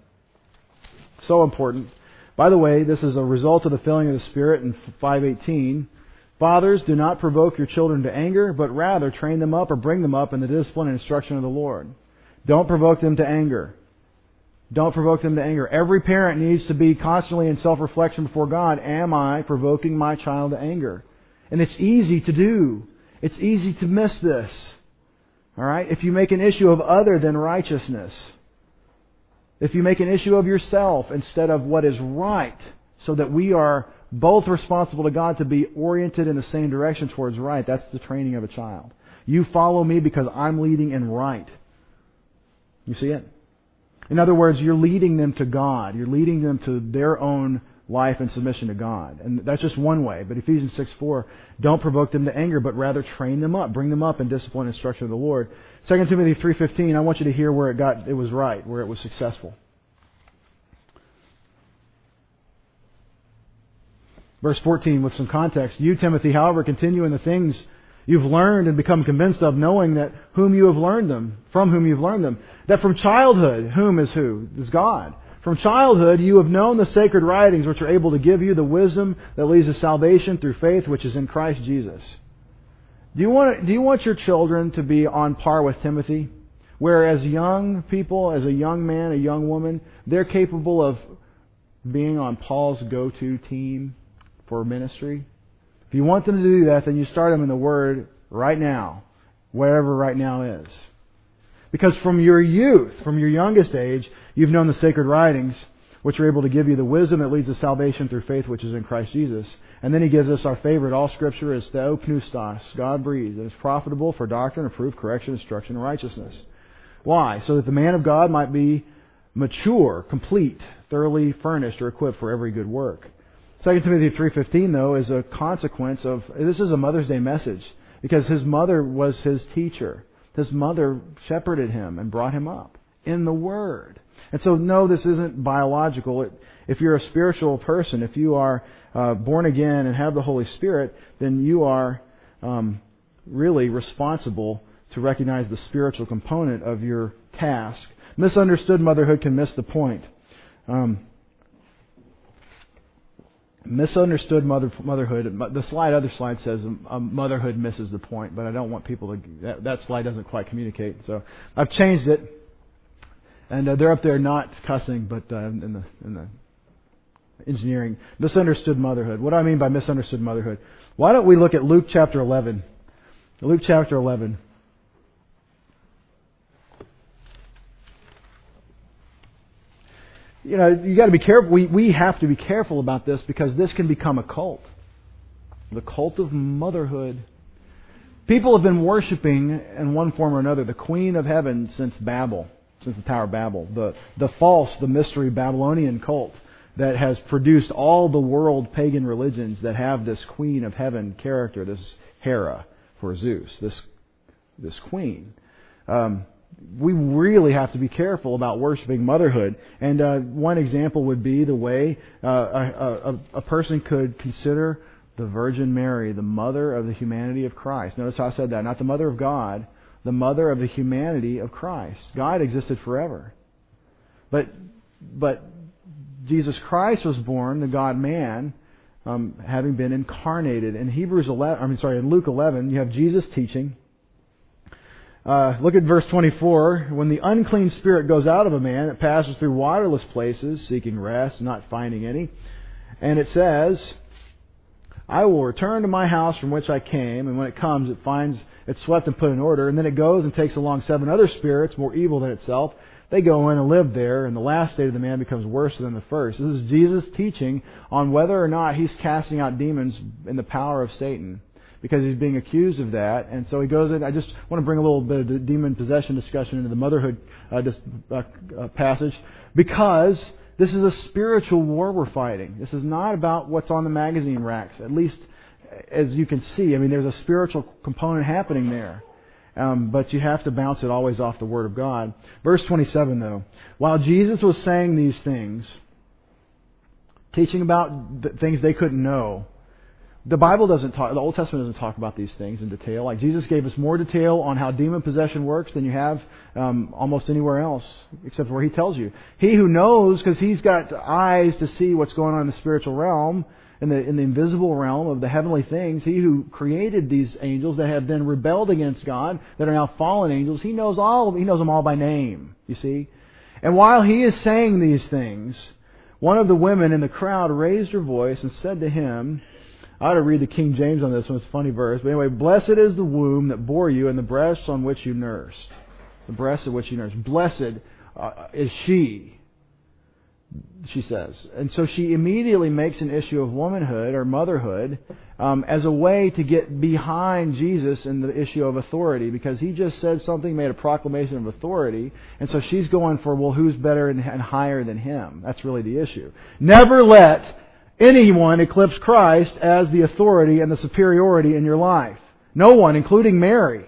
So important. By the way, this is a result of the filling of the Spirit in 5:18. Fathers, do not provoke your children to anger, but rather train them up or bring them up in the discipline and instruction of the Lord. Don't provoke them to anger. Don't provoke them to anger. Every parent needs to be constantly in self-reflection before God. Am I provoking my child to anger? And it's easy to do. It's easy to miss this. All right? If you make an issue of other than righteousness, if you make an issue of yourself instead of what is right, so that we are both responsible to God to be oriented in the same direction towards right. That's the training of a child. You follow me because I'm leading in right. You see it? In other words, you're leading them to God. You're leading them to their own life and submission to God. And that's just one way. But Ephesians 6:4, don't provoke them to anger, but rather train them up. Bring them up in discipline and instruction of the Lord. 2 Timothy 3:15, I want you to hear where it was right, where it was successful. Verse 14, with some context. You, Timothy, however, continue in the things you've learned and become convinced of, knowing that from whom you've learned them. That from childhood, whom is who? Is God. From childhood you have known the sacred writings, which are able to give you the wisdom that leads to salvation through faith, which is in Christ Jesus. Do you want your children to be on par with Timothy? Where as young people, as a young man, a young woman, they're capable of being on Paul's go-to team for ministry? If you want them to do that, then you start them in the Word right now, wherever right now is. Because from your youth, from your youngest age, you've known the sacred writings, which are able to give you the wisdom that leads to salvation through faith which is in Christ Jesus. And then he gives us our favorite. All Scripture is theopneustos, God-breathed, and is profitable for doctrine, reproof, correction, instruction, and righteousness. Why? So that the man of God might be mature, complete, thoroughly furnished or equipped for every good work. 2 Timothy 3:15, though, is a consequence of... This is a Mother's Day message, because his mother was his teacher. His mother shepherded him and brought him up in the Word. And so, no, this isn't biological. If you're a spiritual person, if you are born again and have the Holy Spirit, then you are really responsible to recognize the spiritual component of your task. Misunderstood motherhood can miss the point. Misunderstood motherhood. The other slide says motherhood misses the point, but I don't want people to... That slide doesn't quite communicate. So I've changed it. And they're up there not cussing, but in the engineering. Misunderstood motherhood. What do I mean by misunderstood motherhood? Why don't we look at Luke chapter 11? Luke chapter 11. You know, you got to be careful. We have to be careful about this, because this can become a cult. The cult of motherhood. People have been worshiping in one form or another the Queen of Heaven since Babel. Since the Tower of Babel, the mystery Babylonian cult that has produced all the world pagan religions that have this Queen of Heaven character, this Hera for Zeus, this queen. We really have to be careful about worshiping motherhood. And one example would be the way a person could consider the Virgin Mary the mother of the humanity of Christ. Notice how I said that, not the mother of God. The mother of the humanity of Christ. God existed forever. But Jesus Christ was born, the God-man, having been incarnated. In Luke 11, you have Jesus teaching. Look at verse 24. When the unclean spirit goes out of a man, it passes through waterless places, seeking rest, not finding any. And it says, I will return to my house from which I came, and when it comes, it finds it swept and put in order, and then it goes and takes along 7 other spirits, more evil than itself. They go in and live there, and the last state of the man becomes worse than the first. This is Jesus teaching on whether or not he's casting out demons in the power of Satan, because he's being accused of that. And so he goes in. I just want to bring a little bit of demon possession discussion into the motherhood passage, because this is a spiritual war we're fighting. This is not about what's on the magazine racks, at least as you can see. I mean, there's a spiritual component happening there. But you have to bounce it always off the Word of God. Verse 27, though. While Jesus was saying these things, teaching about the things they couldn't know, the Old Testament doesn't talk about these things in detail. Like, Jesus gave us more detail on how demon possession works than you have almost anywhere else, except where He tells you. He who knows, because He's got eyes to see what's going on in the spiritual realm, in the invisible realm of the heavenly things, He who created these angels that have then rebelled against God, that are now fallen angels, He knows He knows them all by name, you see. And while He is saying these things, one of the women in the crowd raised her voice and said to Him, I ought to read the King James on this one, it's a funny verse, but anyway, blessed is the womb that bore you and the breasts on which you nursed. The breasts on which you nursed. Blessed is she says. And so she immediately makes an issue of womanhood or motherhood as a way to get behind Jesus in the issue of authority, because He just said something, made a proclamation of authority, and so she's going for, well, who's better and higher than Him? That's really the issue. Never let anyone eclipse Christ as the authority and the superiority in your life. No one, including Mary.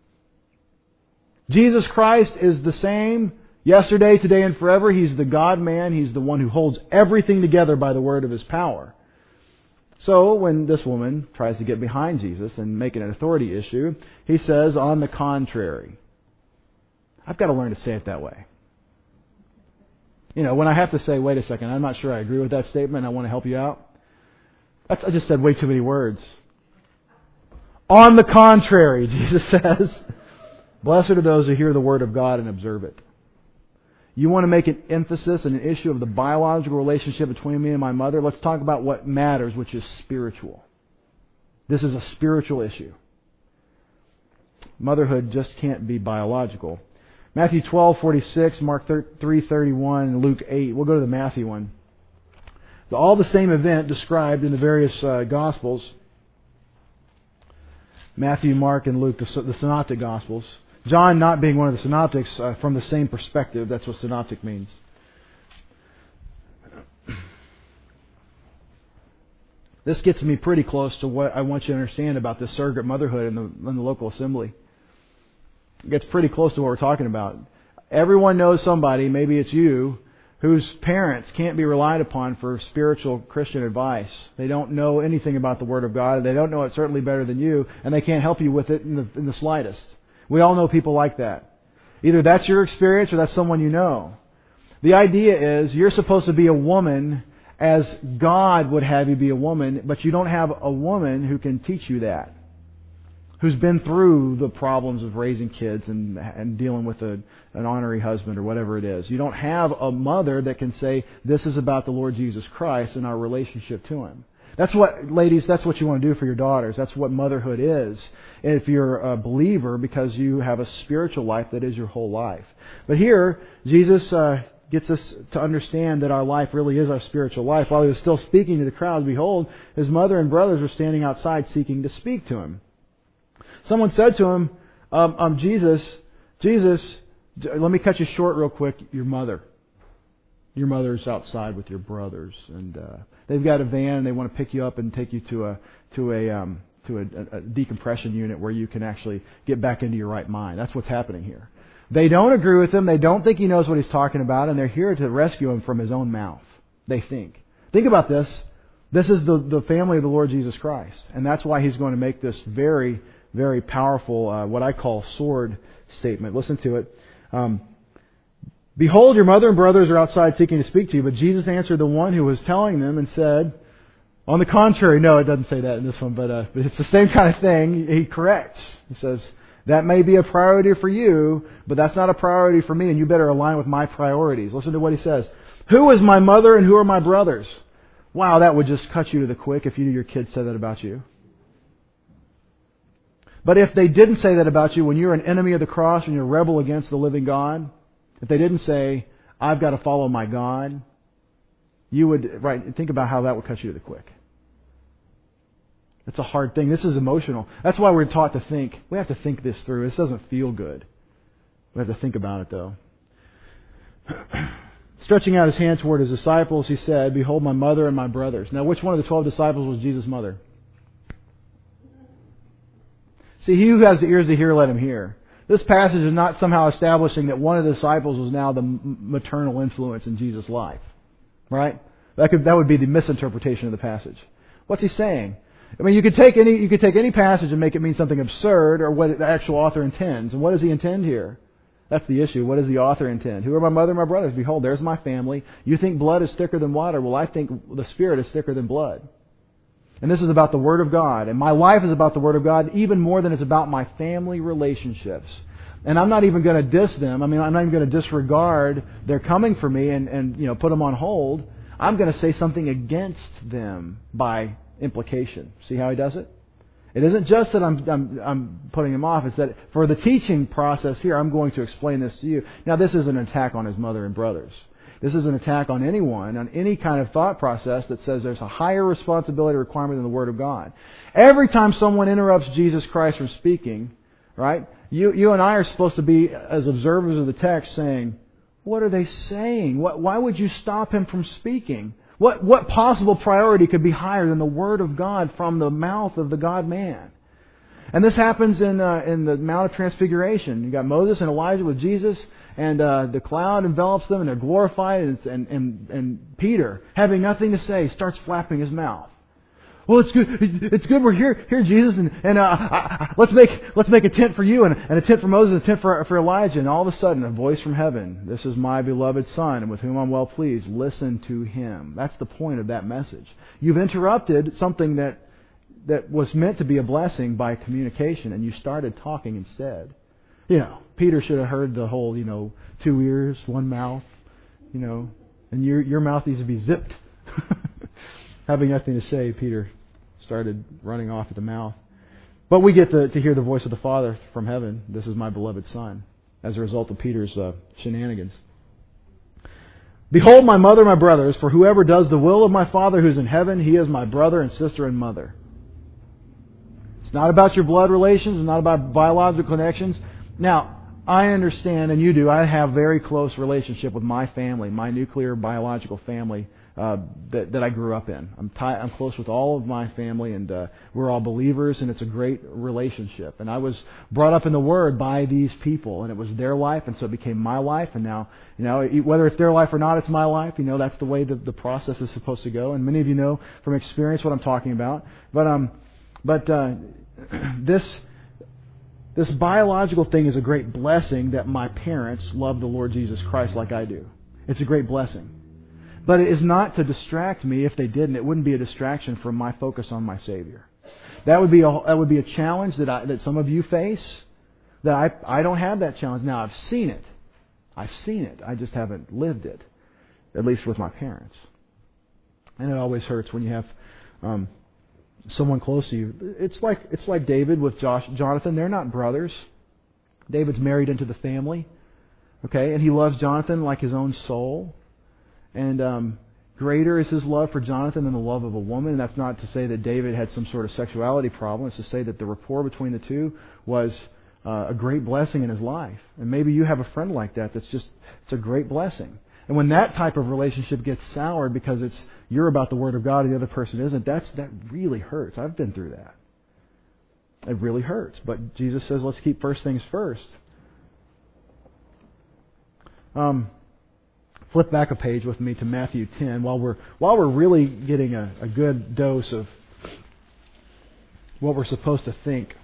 Jesus Christ is the same yesterday, today, and forever. He's the God-man. He's the one who holds everything together by the word of His power. So when this woman tries to get behind Jesus and make it an authority issue, He says, on the contrary. I've got to learn to say it that way. You know, when I have to say, wait a second, I'm not sure I agree with that statement, I want to help you out. I just said way too many words. On the contrary, Jesus says, blessed are those who hear the word of God and observe it. You want to make an emphasis and an issue of the biological relationship between me and my mother? Let's talk about what matters, which is spiritual. This is a spiritual issue. Motherhood just can't be biological. Matthew 12:46, Mark 3:31, and Luke 8. We'll go to the Matthew one. So all the same event described in the various Gospels. Matthew, Mark, and Luke, the synoptic Gospels. John not being one of the synoptics from the same perspective. That's what synoptic means. This gets me pretty close to what I want you to understand about this surrogate motherhood in the local assembly. It gets pretty close to what we're talking about. Everyone knows somebody, maybe it's you, whose parents can't be relied upon for spiritual Christian advice. They don't know anything about the Word of God. They don't know it certainly better than you, and they can't help you with it in the slightest. We all know people like that. Either that's your experience or that's someone you know. The idea is you're supposed to be a woman as God would have you be a woman, but you don't have a woman who can teach you that, who's been through the problems of raising kids and dealing with an honorary husband or whatever it is. You don't have a mother that can say, this is about the Lord Jesus Christ and our relationship to Him. That's what, ladies, that's what you want to do for your daughters. That's what motherhood is if you're a believer, because you have a spiritual life that is your whole life. But here, Jesus gets us to understand that our life really is our spiritual life. While He was still speaking to the crowd, behold, His mother and brothers were standing outside seeking to speak to Him. Someone said to Him, Jesus, let me cut you short real quick. Your mother's outside with your brothers, and they've got a van, and they want to pick you up and take you to a decompression unit where you can actually get back into your right mind. That's what's happening here. They don't agree with Him. They don't think He knows what He's talking about, and they're here to rescue Him from His own mouth. They think. Think about this. This is the family of the Lord Jesus Christ, and that's why He's going to make this very, very powerful, what I call sword statement. Listen to it. Behold, your mother and brothers are outside seeking to speak to you. But Jesus answered the one who was telling them and said, on the contrary, no, it doesn't say that in this one, but it's the same kind of thing. He corrects. He says, that may be a priority for you, but that's not a priority for me, and you better align with my priorities. Listen to what He says. Who is my mother and who are my brothers? Wow, that would just cut you to the quick if your kids said that about you. But if they didn't say that about you, when you're an enemy of the cross and you're a rebel against the living God, if they didn't say, I've got to follow my God, you would, think about how that would cut you to the quick. It's a hard thing. This is emotional. That's why we're taught to think. We have to think this through. This doesn't feel good. We have to think about it, though. Stretching out His hand toward His disciples, He said, behold my mother and my brothers. Now, which one of the 12 disciples was Jesus' mother? See, he who has the ears to hear, let him hear. This passage is not somehow establishing that one of the disciples was now the maternal influence in Jesus' life. Right? That would be the misinterpretation of the passage. What's he saying? I mean, you could take any passage and make it mean something absurd or what the actual author intends. And what does he intend here? That's the issue. What does the author intend? Who are my mother and my brothers? Behold, there's my family. You think blood is thicker than water. Well, I think the Spirit is thicker than blood. And this is about the Word of God. And my life is about the Word of God even more than it's about my family relationships. And I'm not even going to diss them. I mean, I'm not even going to disregard their coming for me and put them on hold. I'm going to say something against them by implication. See how he does it? It isn't just that I'm putting them off. It's that for the teaching process here, I'm going to explain this to you. Now, this is an attack on his mother and brothers. This is an attack on anyone, on any kind of thought process that says there's a higher responsibility requirement than the Word of God. Every time someone interrupts Jesus Christ from speaking, right, you and I are supposed to be, as observers of the text, saying, what are they saying? Why would you stop Him from speaking? What possible priority could be higher than the Word of God from the mouth of the God-man? And this happens in the Mount of Transfiguration. You've got Moses and Elijah with Jesus, and the cloud envelops them, and they're glorified, and Peter, having nothing to say, starts flapping his mouth. Well, it's good. It's good we're here, Jesus, and let's make a tent for you, and a tent for Moses, and a tent for Elijah. And all of a sudden, a voice from heaven: "This is my beloved Son, and with whom I'm well pleased. Listen to Him." That's the point of that message. You've interrupted something that was meant to be a blessing by communication, and you started talking instead. Peter should have heard the whole, 2 ears, 1 mouth, and your mouth needs to be zipped. Having nothing to say, Peter started running off at the mouth. But we get to hear the voice of the Father from heaven. This is my beloved Son. as a result of Peter's shenanigans. Behold my mother and my brothers, for whoever does the will of my Father who is in heaven, he is my brother and sister and mother. It's not about your blood relations. It's not about biological connections. Now, I understand, and you do, I have very close relationship with my family, my nuclear biological family that I grew up in. I'm close with all of my family, and we're all believers, and it's a great relationship. And I was brought up in the Word by these people, and it was their life, and so it became my life. And now, whether it's their life or not, it's my life. That's the way the process is supposed to go. And many of you know from experience what I'm talking about. But this biological thing is a great blessing that my parents love the Lord Jesus Christ like I do. It's a great blessing. But it is not to distract me. If they didn't, it wouldn't be a distraction from my focus on my Savior. That would be a challenge that some of you face. That I don't have that challenge. Now, I've seen it. I just haven't lived it, at least with my parents. And it always hurts when you have someone close to you. It's like David with Jonathan. They're not brothers. David's married into the family, okay, and he loves Jonathan like his own soul. And greater is his love for Jonathan than the love of a woman. And that's not to say that David had some sort of sexuality problem. It's to say that the rapport between the two was a great blessing in his life. And maybe you have a friend like that. It's a great blessing. And when that type of relationship gets soured because you're about the Word of God and the other person isn't, that really hurts. I've been through that. It really hurts. But Jesus says, let's keep first things first. Flip back a page with me to Matthew 10 while we're really getting a good dose of what we're supposed to think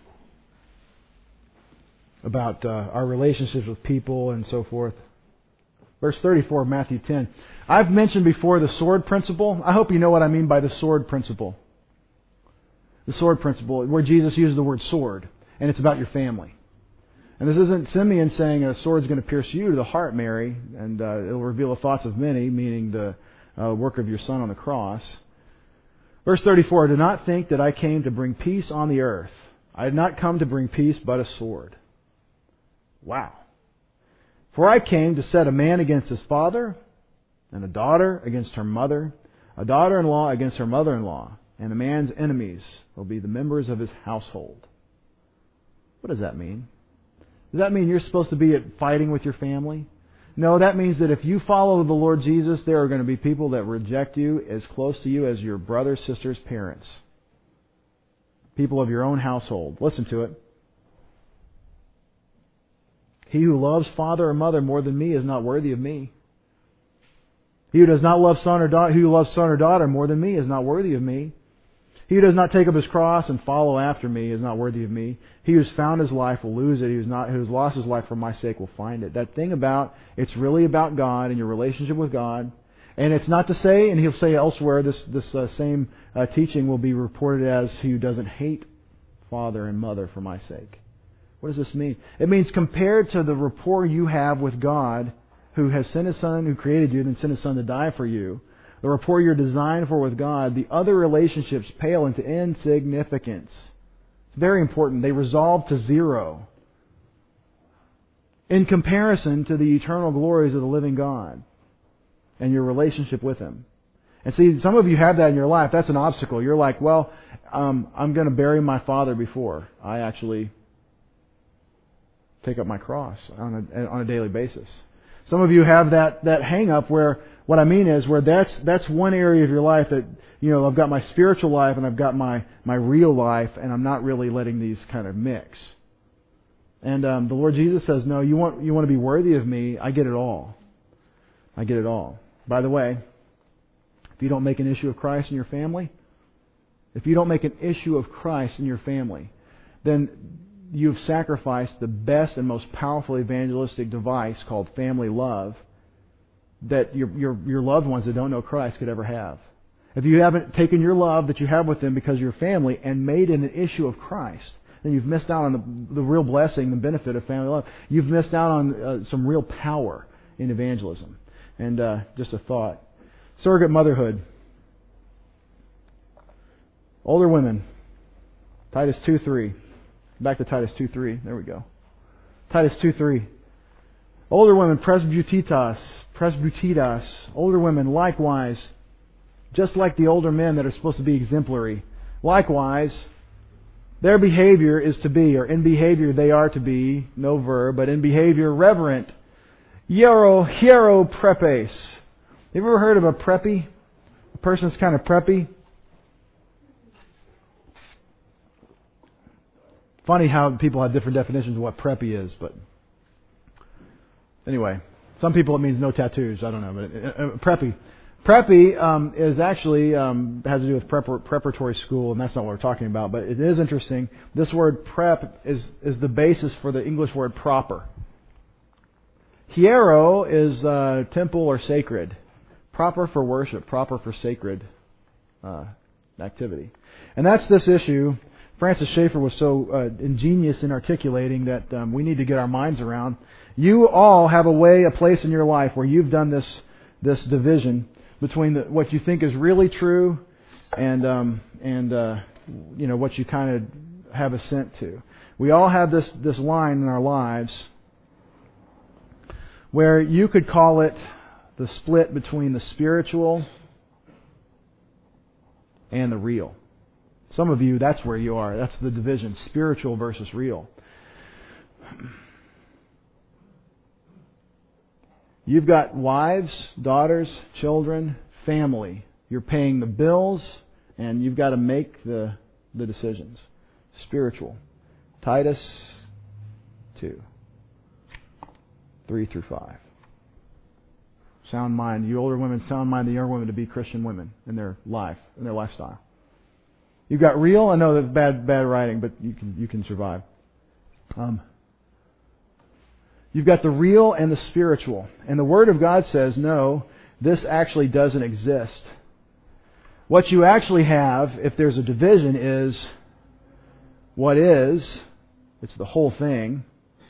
about our relationships with people and so forth. Verse 34 of Matthew 10. I've mentioned before the sword principle. I hope you know what I mean by the sword principle. The sword principle, where Jesus uses the word sword, and it's about your family. And this isn't Simeon saying a sword's going to pierce you to the heart, Mary, and it'll reveal the thoughts of many, meaning the work of your Son on the cross. Verse 34, do not think that I came to bring peace on the earth. I did not come to bring peace, but a sword. Wow. For I came to set a man against his father, and a daughter against her mother, a daughter-in-law against her mother-in-law, and a man's enemies will be the members of his household. What does that mean? Does that mean you're supposed to be fighting with your family? No, that means that if you follow the Lord Jesus, there are going to be people that reject you as close to you as your brothers, sisters, parents. People of your own household. Listen to it. He who loves father or mother more than me is not worthy of me. He who does not love son or daughter, who loves son or daughter more than me is not worthy of me. He who does not take up his cross and follow after me is not worthy of me. He who has found his life will lose it. He who has lost his life for my sake will find it. That thing about, it's really about God and your relationship with God. And it's not to say, and he'll say elsewhere, this same teaching will be reported as he who doesn't hate father and mother for my sake. What does this mean? It means compared to the rapport you have with God, who has sent His Son, who created you, then sent His Son to die for you, the rapport you're designed for with God, the other relationships pale into insignificance. It's very important. They resolve to zero in comparison to the eternal glories of the living God and your relationship with Him. And see, some of you have that in your life. That's an obstacle. You're like, well, I'm going to bury my father before I actually take up my cross on a daily basis. Some of you have that hang up where, what I mean is, where that's one area of your life that, I've got my spiritual life and I've got my real life, and I'm not really letting these kind of mix. And the Lord Jesus says, no, you want to be worthy of me, I get it all. I get it all. By the way, if you don't make an issue of Christ in your family, then you've sacrificed the best and most powerful evangelistic device called family love that your loved ones that don't know Christ could ever have. If you haven't taken your love that you have with them because of your family and made it an issue of Christ, then you've missed out on the real blessing, the benefit of family love. You've missed out on some real power in evangelism. And just a thought. Surrogate motherhood. Older women. Titus 2:3. Back to Titus 2:3. There we go. Titus 2:3. Older women, presbytitas. Older women, likewise, just like the older men that are supposed to be exemplary. Likewise, their behavior is to be, or in behavior they are to be, no verb, but in behavior reverent. Hiero prepes. You ever heard of a preppy? A person's kind of preppy? Funny how people have different definitions of what preppy is, but anyway, some people it means no tattoos. I don't know, but preppy. Preppy is actually has to do with preparatory school, and that's not what we're talking about. But it is interesting. This word prep is the basis for the English word proper. Hiero is temple or sacred. Proper for worship, proper for sacred activity. And that's this issue. Francis Schaeffer was so ingenious in articulating that we need to get our minds around. You all have a place in your life where you've done this division between what you think is really true and what you kind of have assent to. We all have this line in our lives where you could call it the split between the spiritual and the real. Some of you, that's where you are. That's the division, spiritual versus real. You've got wives, daughters, children, family. You're paying the bills, and you've got to make the decisions. Spiritual. Titus 2, 3 through 5. Sound mind. You older women, sound mind the younger women to be Christian women in their life, in their lifestyle. You've got real. I know that's bad writing, but you can survive. You've got the real and the spiritual. And the Word of God says, no, this actually doesn't exist. What you actually have, if there's a division, is what is. It's the whole thing.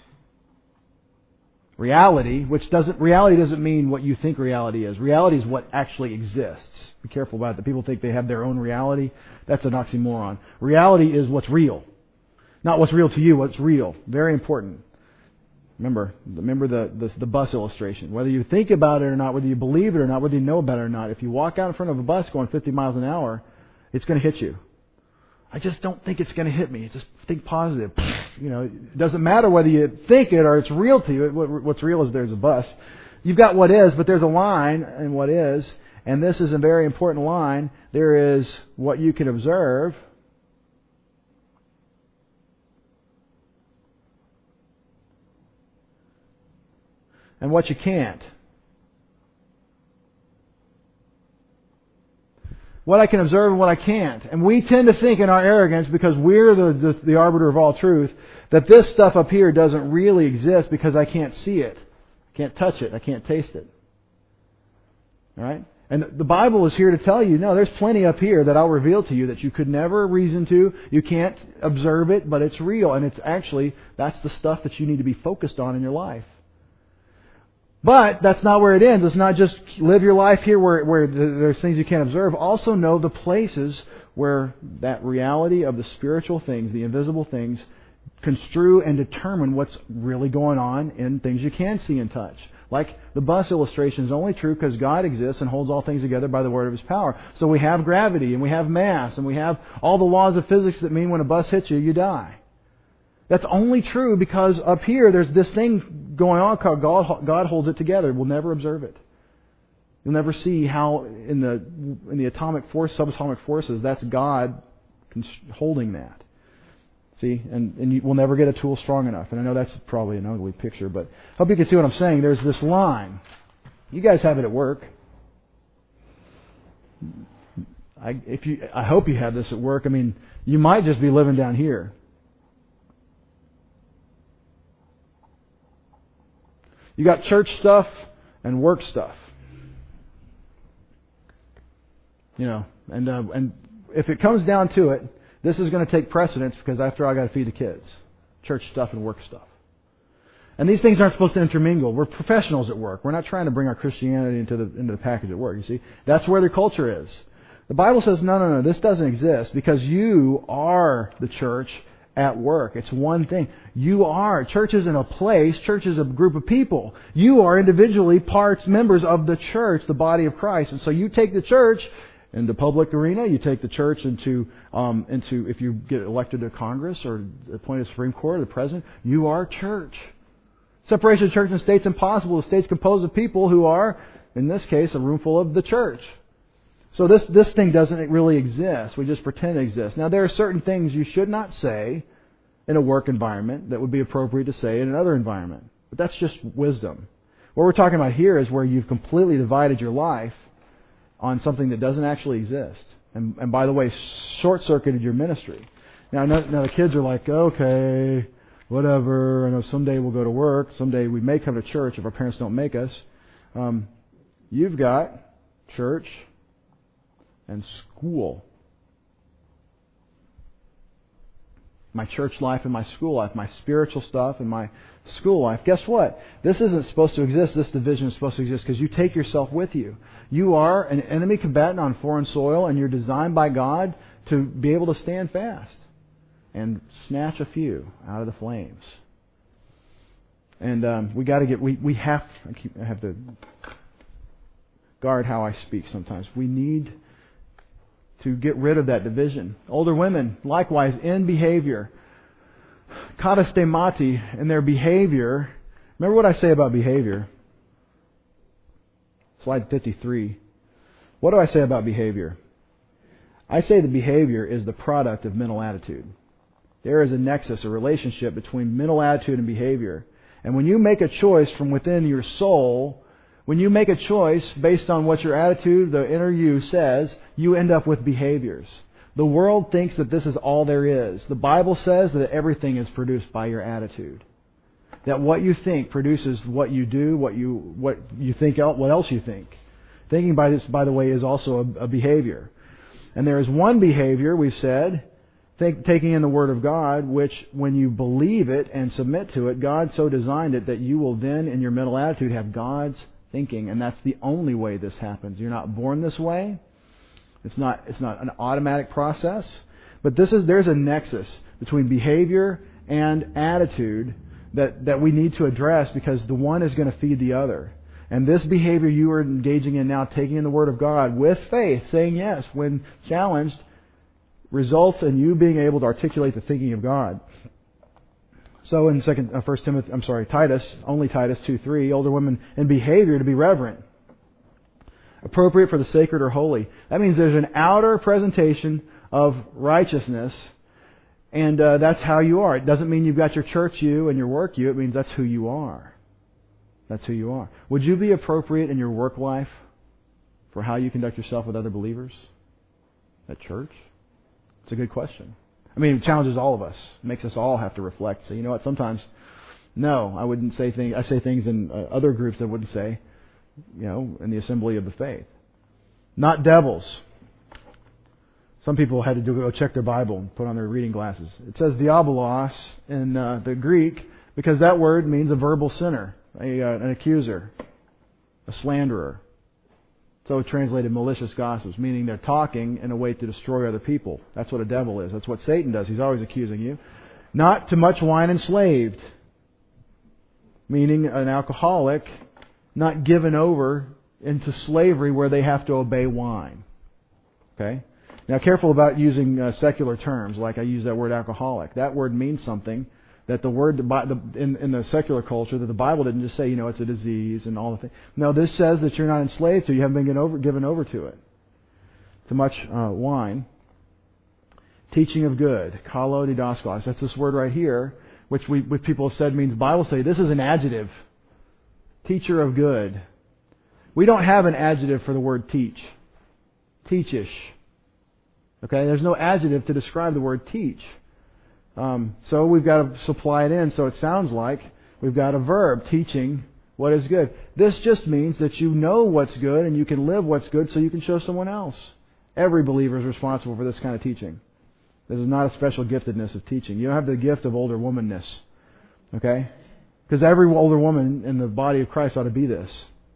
Reality, reality doesn't mean what you think reality is. Reality is what actually exists. Be careful about that. People think they have their own reality. That's an oxymoron. Reality is what's real. Not what's real to you, what's real. Very important. Remember the bus illustration. Whether you think about it or not, whether you believe it or not, whether you know about it or not, if you walk out in front of a bus going 50 miles an hour, it's going to hit you. I just don't think it's going to hit me. Just think positive. It doesn't matter whether you think it or it's real to you. What's real is there's a bus. You've got what is, but there's a line in what is, and this is a very important line. There is what you can observe, and what you can't. What I can observe and what I can't. And we tend to think in our arrogance, because we're the arbiter of all truth, that this stuff up here doesn't really exist because I can't see it. I can't touch it. I can't taste it. All right? And the Bible is here to tell you, no, there's plenty up here that I'll reveal to you that you could never reason to. You can't observe it, but it's real. And it's actually, that's the stuff that you need to be focused on in your life. But that's not where it ends. It's not just live your life here where there's things you can't observe. Also know the places where that reality of the spiritual things, the invisible things, construe and determine what's really going on in things you can see and touch. Like the bus illustration is only true because God exists and holds all things together by the word of His power. So we have gravity and we have mass and we have all the laws of physics that mean when a bus hits you, you die. That's only true because up here there's this thing going on called God holds it together. We'll never observe it. You'll never see how in the atomic force, subatomic forces, that's God holding that. See, and we'll never get a tool strong enough. And I know that's probably an ugly picture, but I hope you can see what I'm saying. There's this line. You guys have it at work. I hope you have this at work. I mean, you might just be living down here. You got church stuff and work stuff. And if it comes down to it, this is going to take precedence because after all, I got to feed the kids. Church stuff and work stuff. And these things aren't supposed to intermingle. We're professionals at work. We're not trying to bring our Christianity into the package at work. You see, that's where the culture is. The Bible says, no, this doesn't exist because you are the church at work. It's one thing. Church isn't a place, church is a group of people. You are individually members of the church, the body of Christ. And so you take the church into public arena, you take the church into if you get elected to Congress or appointed to the Supreme Court or the President, you are church. Separation of church and state's impossible. The state's composed of people who are, in this case, a room full of the church. So this thing doesn't really exist. We just pretend it exists. Now, there are certain things you should not say in a work environment that would be appropriate to say in another environment. But that's just wisdom. What we're talking about here is where you've completely divided your life on something that doesn't actually exist. And by the way, short-circuited your ministry. Now the kids are like, okay, whatever. I know someday we'll go to work. Someday we may come to church if our parents don't make us. You've got church and school. My church life and my school life, my spiritual stuff and my school life. Guess what? This isn't supposed to exist. This division is supposed to exist because you take yourself with you. You are an enemy combatant on foreign soil, and you're designed by God to be able to stand fast and snatch a few out of the flames. And I have to guard how I speak sometimes. We need to get rid of that division. Older women, likewise, in behavior. Katastemati, in their behavior. Remember what I say about behavior. Slide 53. What do I say about behavior? I say that behavior is the product of mental attitude. There is a nexus, a relationship between mental attitude and behavior. And when you make a choice from within your soul, when you make a choice based on what your attitude, the inner you says, you end up with behaviors. The world thinks that this is all there is. The Bible says that everything is produced by your attitude. That what you think produces what you do, what you think, what else you think. Thinking, by the way, is also a behavior. And there is one behavior, we've said, taking in the Word of God, which when you believe it and submit to it, God so designed it that you will then, in your mental attitude, have God's thinking. And that's the only way this happens. You're not born this way. It's not an automatic process. But there's a nexus between behavior and attitude that we need to address, because the one is going to feed the other. And this behavior you are engaging in now, taking in the Word of God with faith, saying yes when challenged, results in you being able to articulate the thinking of God. So in Titus, only Titus 2:3, older women in behavior to be reverent, appropriate for the sacred or holy. That means there's an outer presentation of righteousness, and that's how you are. It doesn't mean you've got your church you and your work you. It means that's who you are. That's who you are. Would you be appropriate in your work life for how you conduct yourself with other believers at church? It's a good question. I mean, it challenges all of us. It makes us all have to reflect. So you know what? Sometimes, no, I wouldn't say things. I say things in other groups that I wouldn't say, in the assembly of the faith. Not devils. Some people had to go check their Bible and put on their reading glasses. It says diabolos in the Greek because that word means a verbal sinner, an accuser, a slanderer. So translated malicious gossips, meaning they're talking in a way to destroy other people. That's what a devil is. That's what Satan does. He's always accusing you. Not to much wine enslaved, meaning an alcoholic not given over into slavery where they have to obey wine. Okay? Now, careful about using secular terms, like I use that word alcoholic. That word means something that the word in the secular culture that the Bible didn't just say, it's a disease and all the things. No, this says that you're not enslaved to. You haven't been given over to it. Too much wine. Teaching of good. Kalo didaskalos. That's this word right here, which people have said means Bible study. This is an adjective. Teacher of good. We don't have an adjective for the word teach. Teachish. Okay, there's no adjective to describe the word teach. So we've got to supply it in, so it sounds like we've got a verb, teaching what is good. This just means that you know what's good and you can live what's good so you can show someone else. Every believer is responsible for this kind of teaching. This is not a special giftedness of teaching. You don't have the gift of older womanness. Okay? Because every older woman in the body of Christ ought to be this.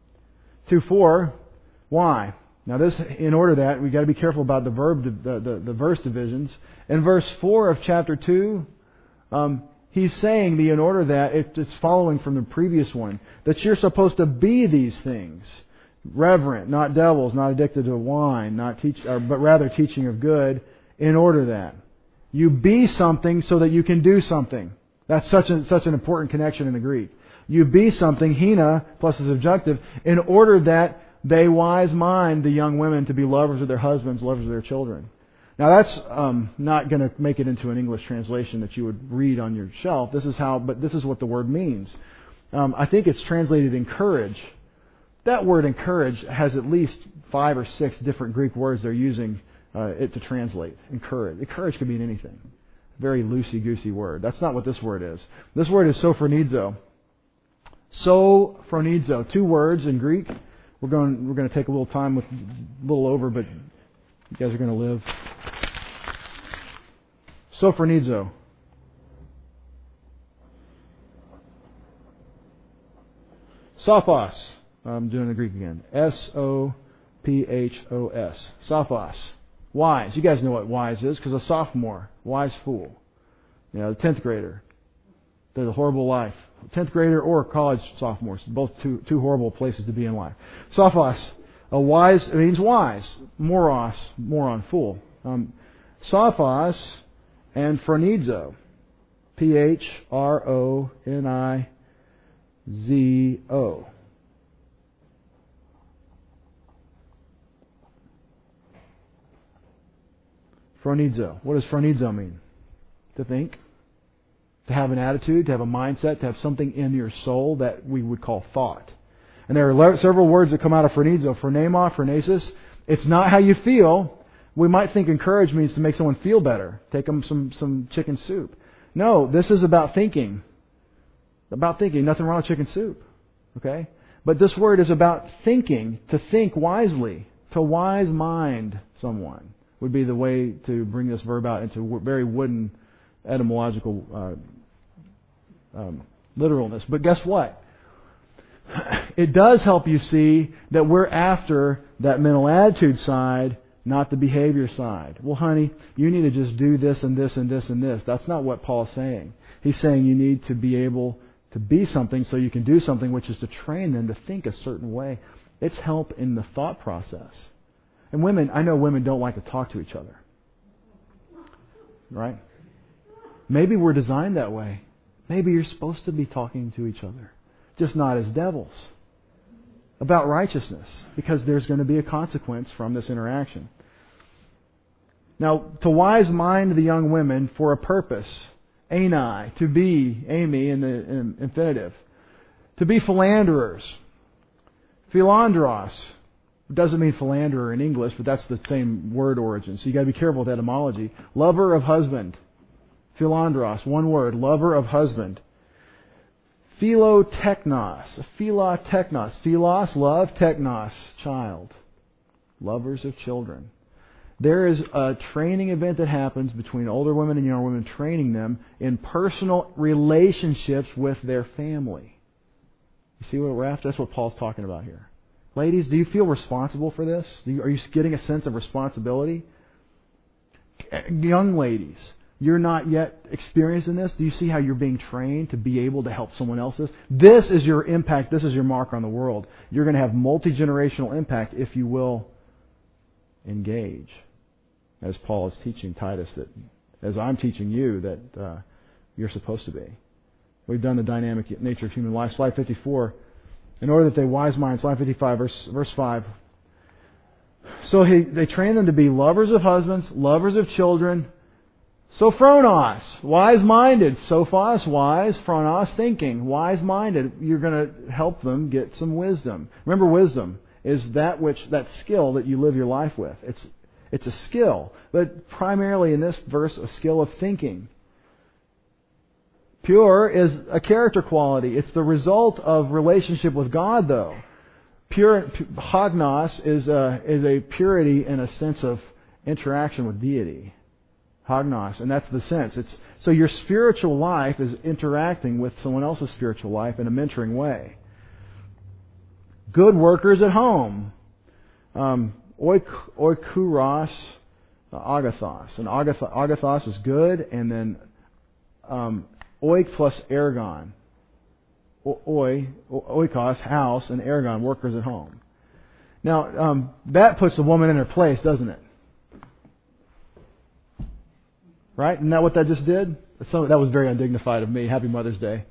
2:4, why? Now this, in order that, we've got to be careful about the verse divisions. In verse 4 of chapter 2, He's saying in order that it's following from the previous one, that you're supposed to be these things. Reverent, not devils, not addicted to wine, but rather teaching of good, in order that you be something so that you can do something. That's such an important connection in the Greek. You be something, hina, plus the subjunctive, in order that they wise mind the young women to be lovers of their husbands, lovers of their children. Now that's not going to make it into an English translation that you would read on your shelf. But this is what the word means. I think it's translated encourage. That word encourage has at least 5 or 6 different Greek words they're using it to translate. Encourage. Encourage could mean anything. Very loosey-goosey word. That's not what this word is. This word is sophronizo. Sophronizo. 2 words in Greek. We're going to take a little time with a little over, but you guys are going to live. Sophronizo. Sophos. I'm doing the Greek again. Sophos. Sophos. Wise. You guys know what wise is, because a sophomore. Wise fool. The 10th grader. The horrible life. 10th grader or college sophomores. Both two horrible places to be in life. Sophos. It means wise. Moros. Moron. Fool. Sophos and phronizo. Phronizo. Phronizo. What does phronizo mean? To think. To have an attitude, to have a mindset, to have something in your soul that we would call thought. And there are several words that come out of phronizo. Phronema, phronesis. It's not how you feel. We might think encourage means to make someone feel better. Take them some chicken soup. No, this is about thinking. About thinking. Nothing wrong with chicken soup. Okay? But this word is about thinking. To think wisely. To wise mind someone would be the way to bring this verb out into very wooden etymological literalness. But guess what? It does help you see that we're after that mental attitude side, not the behavior side. Well, honey, you need to just do this and this and this and this. That's not what Paul's saying. He's saying you need to be able to be something so you can do something, which is to train them to think a certain way. It's help in the thought process. And women, I know women don't like to talk to each other. Right? Maybe we're designed that way. Maybe you're supposed to be talking to each other. Just not as devils. About righteousness. Because there's going to be a consequence from this interaction. Now, to wise mind the young women for a purpose. Ani, to be, Amy in the infinitive. To be philanderers. Philandros. It doesn't mean philanderer in English, but that's the same word origin. So you got to be careful with etymology. Lover of husband. Philandros, one word, lover of husband. Philotechnos. Philotechnos. Philos, love, technos, child. Lovers of children. There is a training event that happens between older women and younger women, training them in personal relationships with their family. You see what we're after? That's what Paul's talking about here. Ladies, do you feel responsible for this? Are you getting a sense of responsibility? Young ladies, you're not yet experiencing this. Do you see how you're being trained to be able to help someone else? This is your impact. This is your mark on the world. You're going to have multi-generational impact if you will engage. As Paul is teaching Titus, that as I'm teaching you, that you're supposed to be. We've done the dynamic nature of human life. Slide 54. In order that they wise mind, slide 55, verse 5. So they train them to be lovers of husbands, lovers of children. Sophronos, wise-minded. Sophos, wise. Phronos, thinking. Wise-minded. You're going to help them get some wisdom. Remember, wisdom is that skill that you live your life with. It's a skill, but primarily in this verse, a skill of thinking. Pure is a character quality. It's the result of relationship with God, though. Hagnos is a purity in a sense of interaction with deity. Hagnos, and that's the sense. So your spiritual life is interacting with someone else's spiritual life in a mentoring way. Good workers at home. Oikuros, agathos. And agathos is good, and then oik plus ergon. Oikos, house, and ergon, workers at home. Now, that puts the woman in her place, doesn't it? Right? Isn't that what that just did? That was very undignified of me. Happy Mother's Day.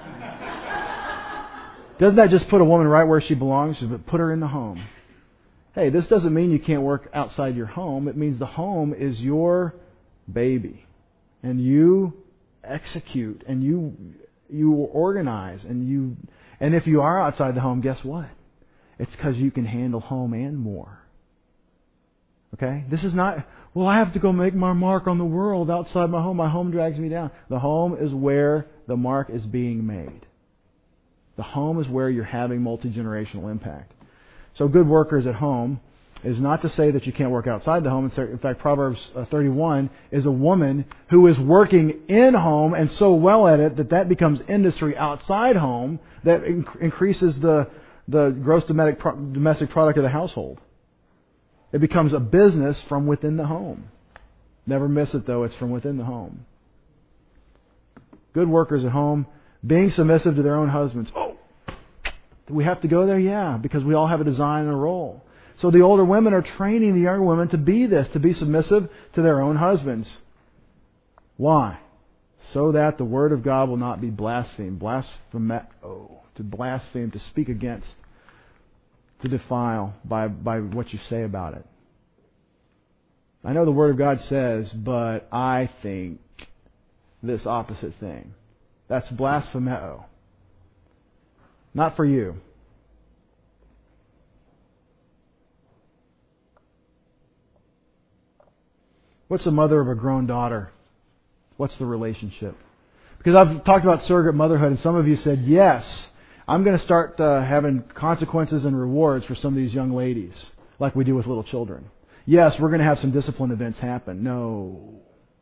Doesn't that just put a woman right where she belongs? But put her in the home. Hey, this doesn't mean you can't work outside your home. It means the home is your baby. And you execute and you organize and if you are outside the home, guess what? It's because you can handle home and more. Okay? This is not, well, I have to go make my mark on the world outside my home. My home drags me down. The home is where the mark is being made. The home is where you're having multi-generational impact. So good workers at home is not to say that you can't work outside the home. In fact, Proverbs 31 is a woman who is working in home and so well at it that becomes industry outside home that increases the gross domestic product of the household. It becomes a business from within the home. Never miss it, though. It's from within the home. Good workers at home, being submissive to their own husbands. Oh, do we have to go there? Yeah, because we all have a design and a role. So the older women are training the younger women to be this, to be submissive to their own husbands. Why? So that the word of God will not be blasphemed. To blaspheme, to speak against, to defile by what you say about it. I know the Word of God says, but I think this opposite thing. That's blasphemeo. Not for you. What's the mother of a grown daughter? What's the relationship? Because I've talked about surrogate motherhood, and some of you said, yes, I'm going to start having consequences and rewards for some of these young ladies, like we do with little children. Yes, we're going to have some discipline events happen. No.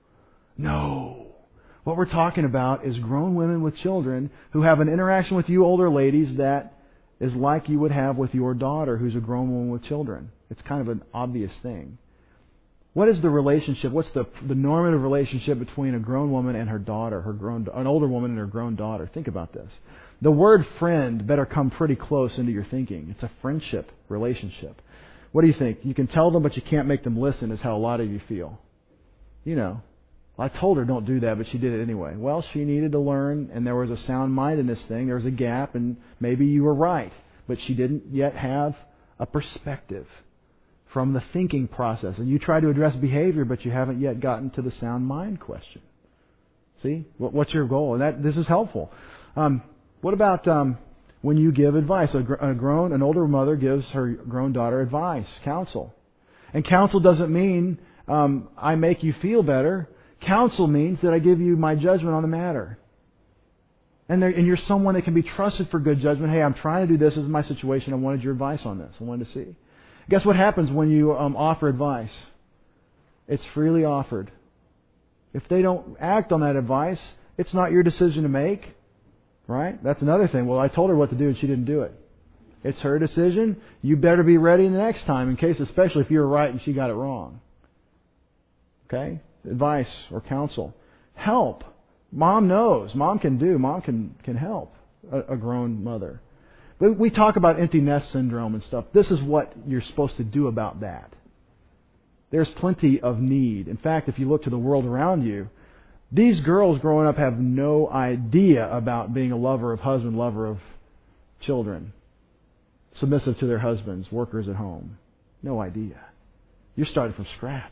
What we're talking about is grown women with children who have an interaction with you older ladies that is like you would have with your daughter who's a grown woman with children. It's kind of an obvious thing. What is the relationship? What's the normative relationship between a grown woman and her daughter, an older woman and her grown daughter? Think about this. The word friend better come pretty close into your thinking. It's a friendship relationship. What do you think? You can tell them, but you can't make them listen, is how a lot of you feel. You know, I told her don't do that, but she did it anyway. Well, she needed to learn, and there was a sound mind in this thing. There was a gap, and maybe you were right, but she didn't yet have a perspective from the thinking process. And you try to address behavior, but you haven't yet gotten to the sound mind question. See? What's your goal? And this is helpful. What about when you give advice? An older mother gives her grown daughter advice, counsel. And counsel doesn't mean I make you feel better. Counsel means that I give you my judgment on the matter. And you're someone that can be trusted for good judgment. Hey, I'm trying to do this. This is my situation. I wanted your advice on this. I wanted to see. Guess what happens when you offer advice? It's freely offered. If they don't act on that advice, it's not your decision to make. Right? That's another thing. Well, I told her what to do and she didn't do it. It's her decision. You better be ready the next time in case, especially if you were right and she got it wrong. Okay? Advice or counsel. Help. Mom knows. Mom can do. Mom can help a grown mother. But we talk about empty nest syndrome and stuff. This is what you're supposed to do about that. There's plenty of need. In fact, if you look to the world around you, these girls growing up have no idea about being a lover of husband, lover of children, submissive to their husbands, workers at home. No idea. You're starting from scratch.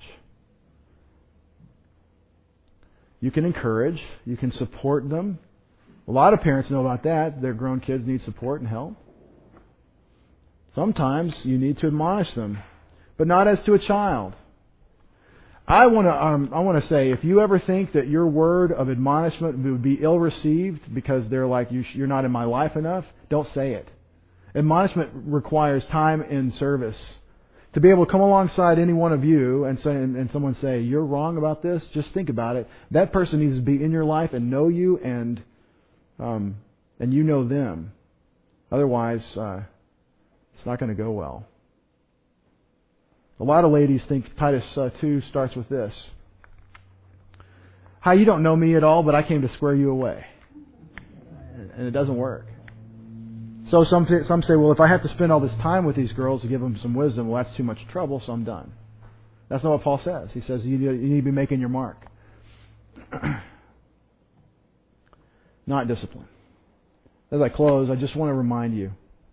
You can encourage. You can support them. A lot of parents know about that. Their grown kids need support and help. Sometimes you need to admonish them, but not as to a child. I want to say, if you ever think that your word of admonishment would be ill received because they're like, you're not in my life enough, don't say it. Admonishment requires time in service. To be able to come alongside any one of you and someone say, you're wrong about this, just think about it. That person needs to be in your life and know you and you know them. Otherwise, it's not going to go well. A lot of ladies think Titus 2 starts with this. Hi, you don't know me at all, but I came to square you away. And it doesn't work. So some say, well, if I have to spend all this time with these girls to give them some wisdom, well, that's too much trouble, so I'm done. That's not what Paul says. He says you need to be making your mark. Not discipline. As I close, I just want to remind you,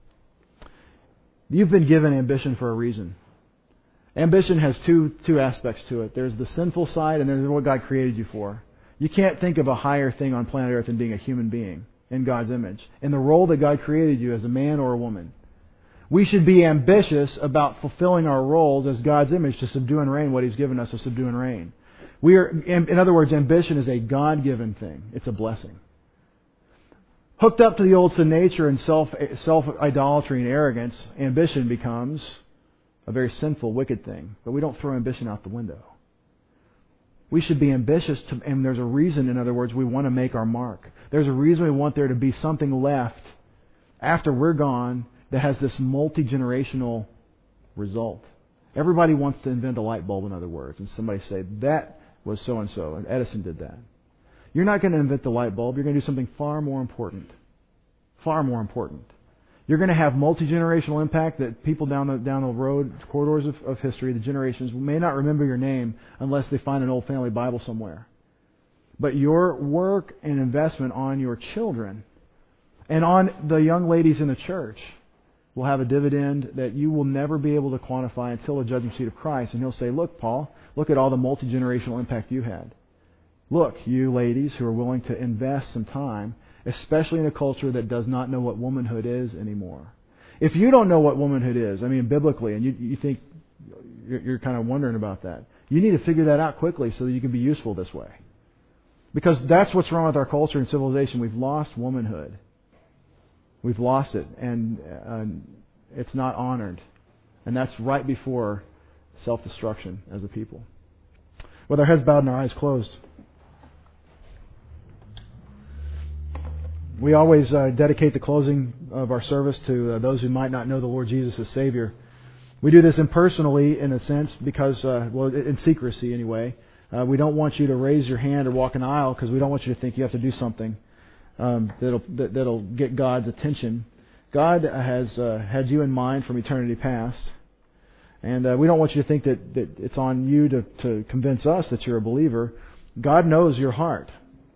you've been given ambition for a reason. Ambition has two aspects to it. There's the sinful side, and there's what God created you for. You can't think of a higher thing on planet Earth than being a human being in God's image, in the role that God created you as a man or a woman. We should be ambitious about fulfilling our roles as God's image to subdue and reign what He's given us to subdue and reign. In other words, ambition is a God-given thing. It's a blessing. Hooked up to the old sin nature and self-idolatry and arrogance, ambition becomes a very sinful, wicked thing. But we don't throw ambition out the window. We should be ambitious, and there's a reason, in other words, we want to make our mark. There's a reason we want there to be something left after we're gone that has this multi-generational result. Everybody wants to invent a light bulb, in other words, and somebody say, that was so-and-so, and Edison did that. You're not going to invent the light bulb. You're going to do something far more important. Far more important. You're going to have multi-generational impact that people down the road, corridors of history, the generations, may not remember your name unless they find an old family Bible somewhere. But your work and investment on your children and on the young ladies in the church will have a dividend that you will never be able to quantify until the judgment seat of Christ. And He'll say, look, Paul, look at all the multi-generational impact you had. Look, you ladies who are willing to invest some time, especially in a culture that does not know what womanhood is anymore. If you don't know what womanhood is, I mean, biblically, and you think you're kind of wondering about that, you need to figure that out quickly so that you can be useful this way. Because that's what's wrong with our culture and civilization. We've lost womanhood. We've lost it, and it's not honored. And that's right before self-destruction as a people. With our heads bowed and our eyes closed, we always dedicate the closing of our service to those who might not know the Lord Jesus as Savior. We do this impersonally, in a sense, because, in secrecy anyway. We don't want you to raise your hand or walk an aisle because we don't want you to think you have to do something that'll get God's attention. God has had you in mind from eternity past. And we don't want you to think that it's on you to convince us that you're a believer. God knows your heart.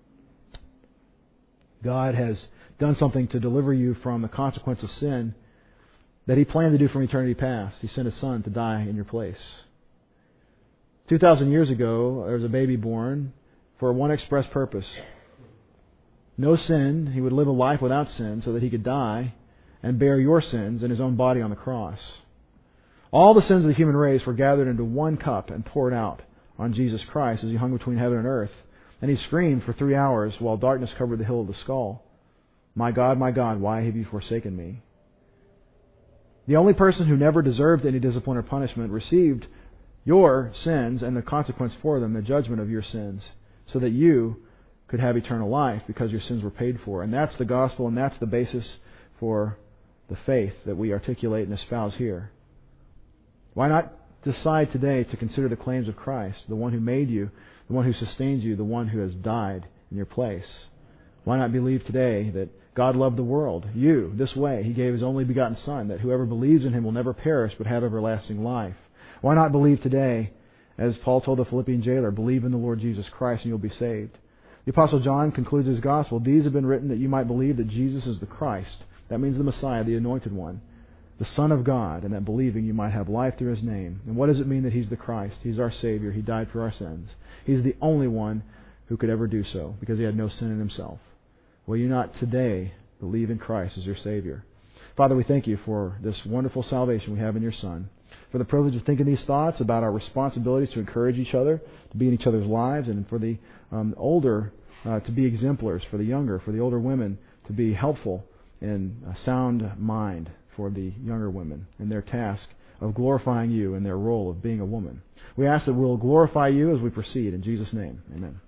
God has done something to deliver you from the consequence of sin that He planned to do from eternity past. He sent His Son to die in your place. 2,000 years ago, there was a baby born for one express purpose. No sin. He would live a life without sin so that He could die and bear your sins in His own body on the cross. All the sins of the human race were gathered into one cup and poured out on Jesus Christ as He hung between heaven and earth. And He screamed for 3 hours while darkness covered the hill of the skull. My God, why have you forsaken me? The only person who never deserved any discipline or punishment received your sins and the consequence for them, the judgment of your sins, so that you could have eternal life because your sins were paid for. And that's the gospel, and that's the basis for the faith that we articulate and espouse here. Why not decide today to consider the claims of Christ, the one who made you, the one who sustains you, the one who has died in your place? Why not believe today that God loved the world, you, this way? He gave His only begotten Son, that whoever believes in Him will never perish but have everlasting life. Why not believe today, as Paul told the Philippian jailer, believe in the Lord Jesus Christ and you'll be saved? The Apostle John concludes his gospel, these have been written that you might believe that Jesus is the Christ. That means the Messiah, the Anointed One, the Son of God, and that believing you might have life through His name. And what does it mean that He's the Christ? He's our Savior. He died for our sins. He's the only one who could ever do so because He had no sin in Himself. Will you not today believe in Christ as your Savior? Father, we thank You for this wonderful salvation we have in Your Son, for the privilege of thinking these thoughts about our responsibilities to encourage each other, to be in each other's lives, and for the older to be exemplars, for the younger, for the older women to be helpful in a sound mind for the younger women in their task of glorifying You in their role of being a woman. We ask that we'll glorify You as we proceed. In Jesus' name, amen.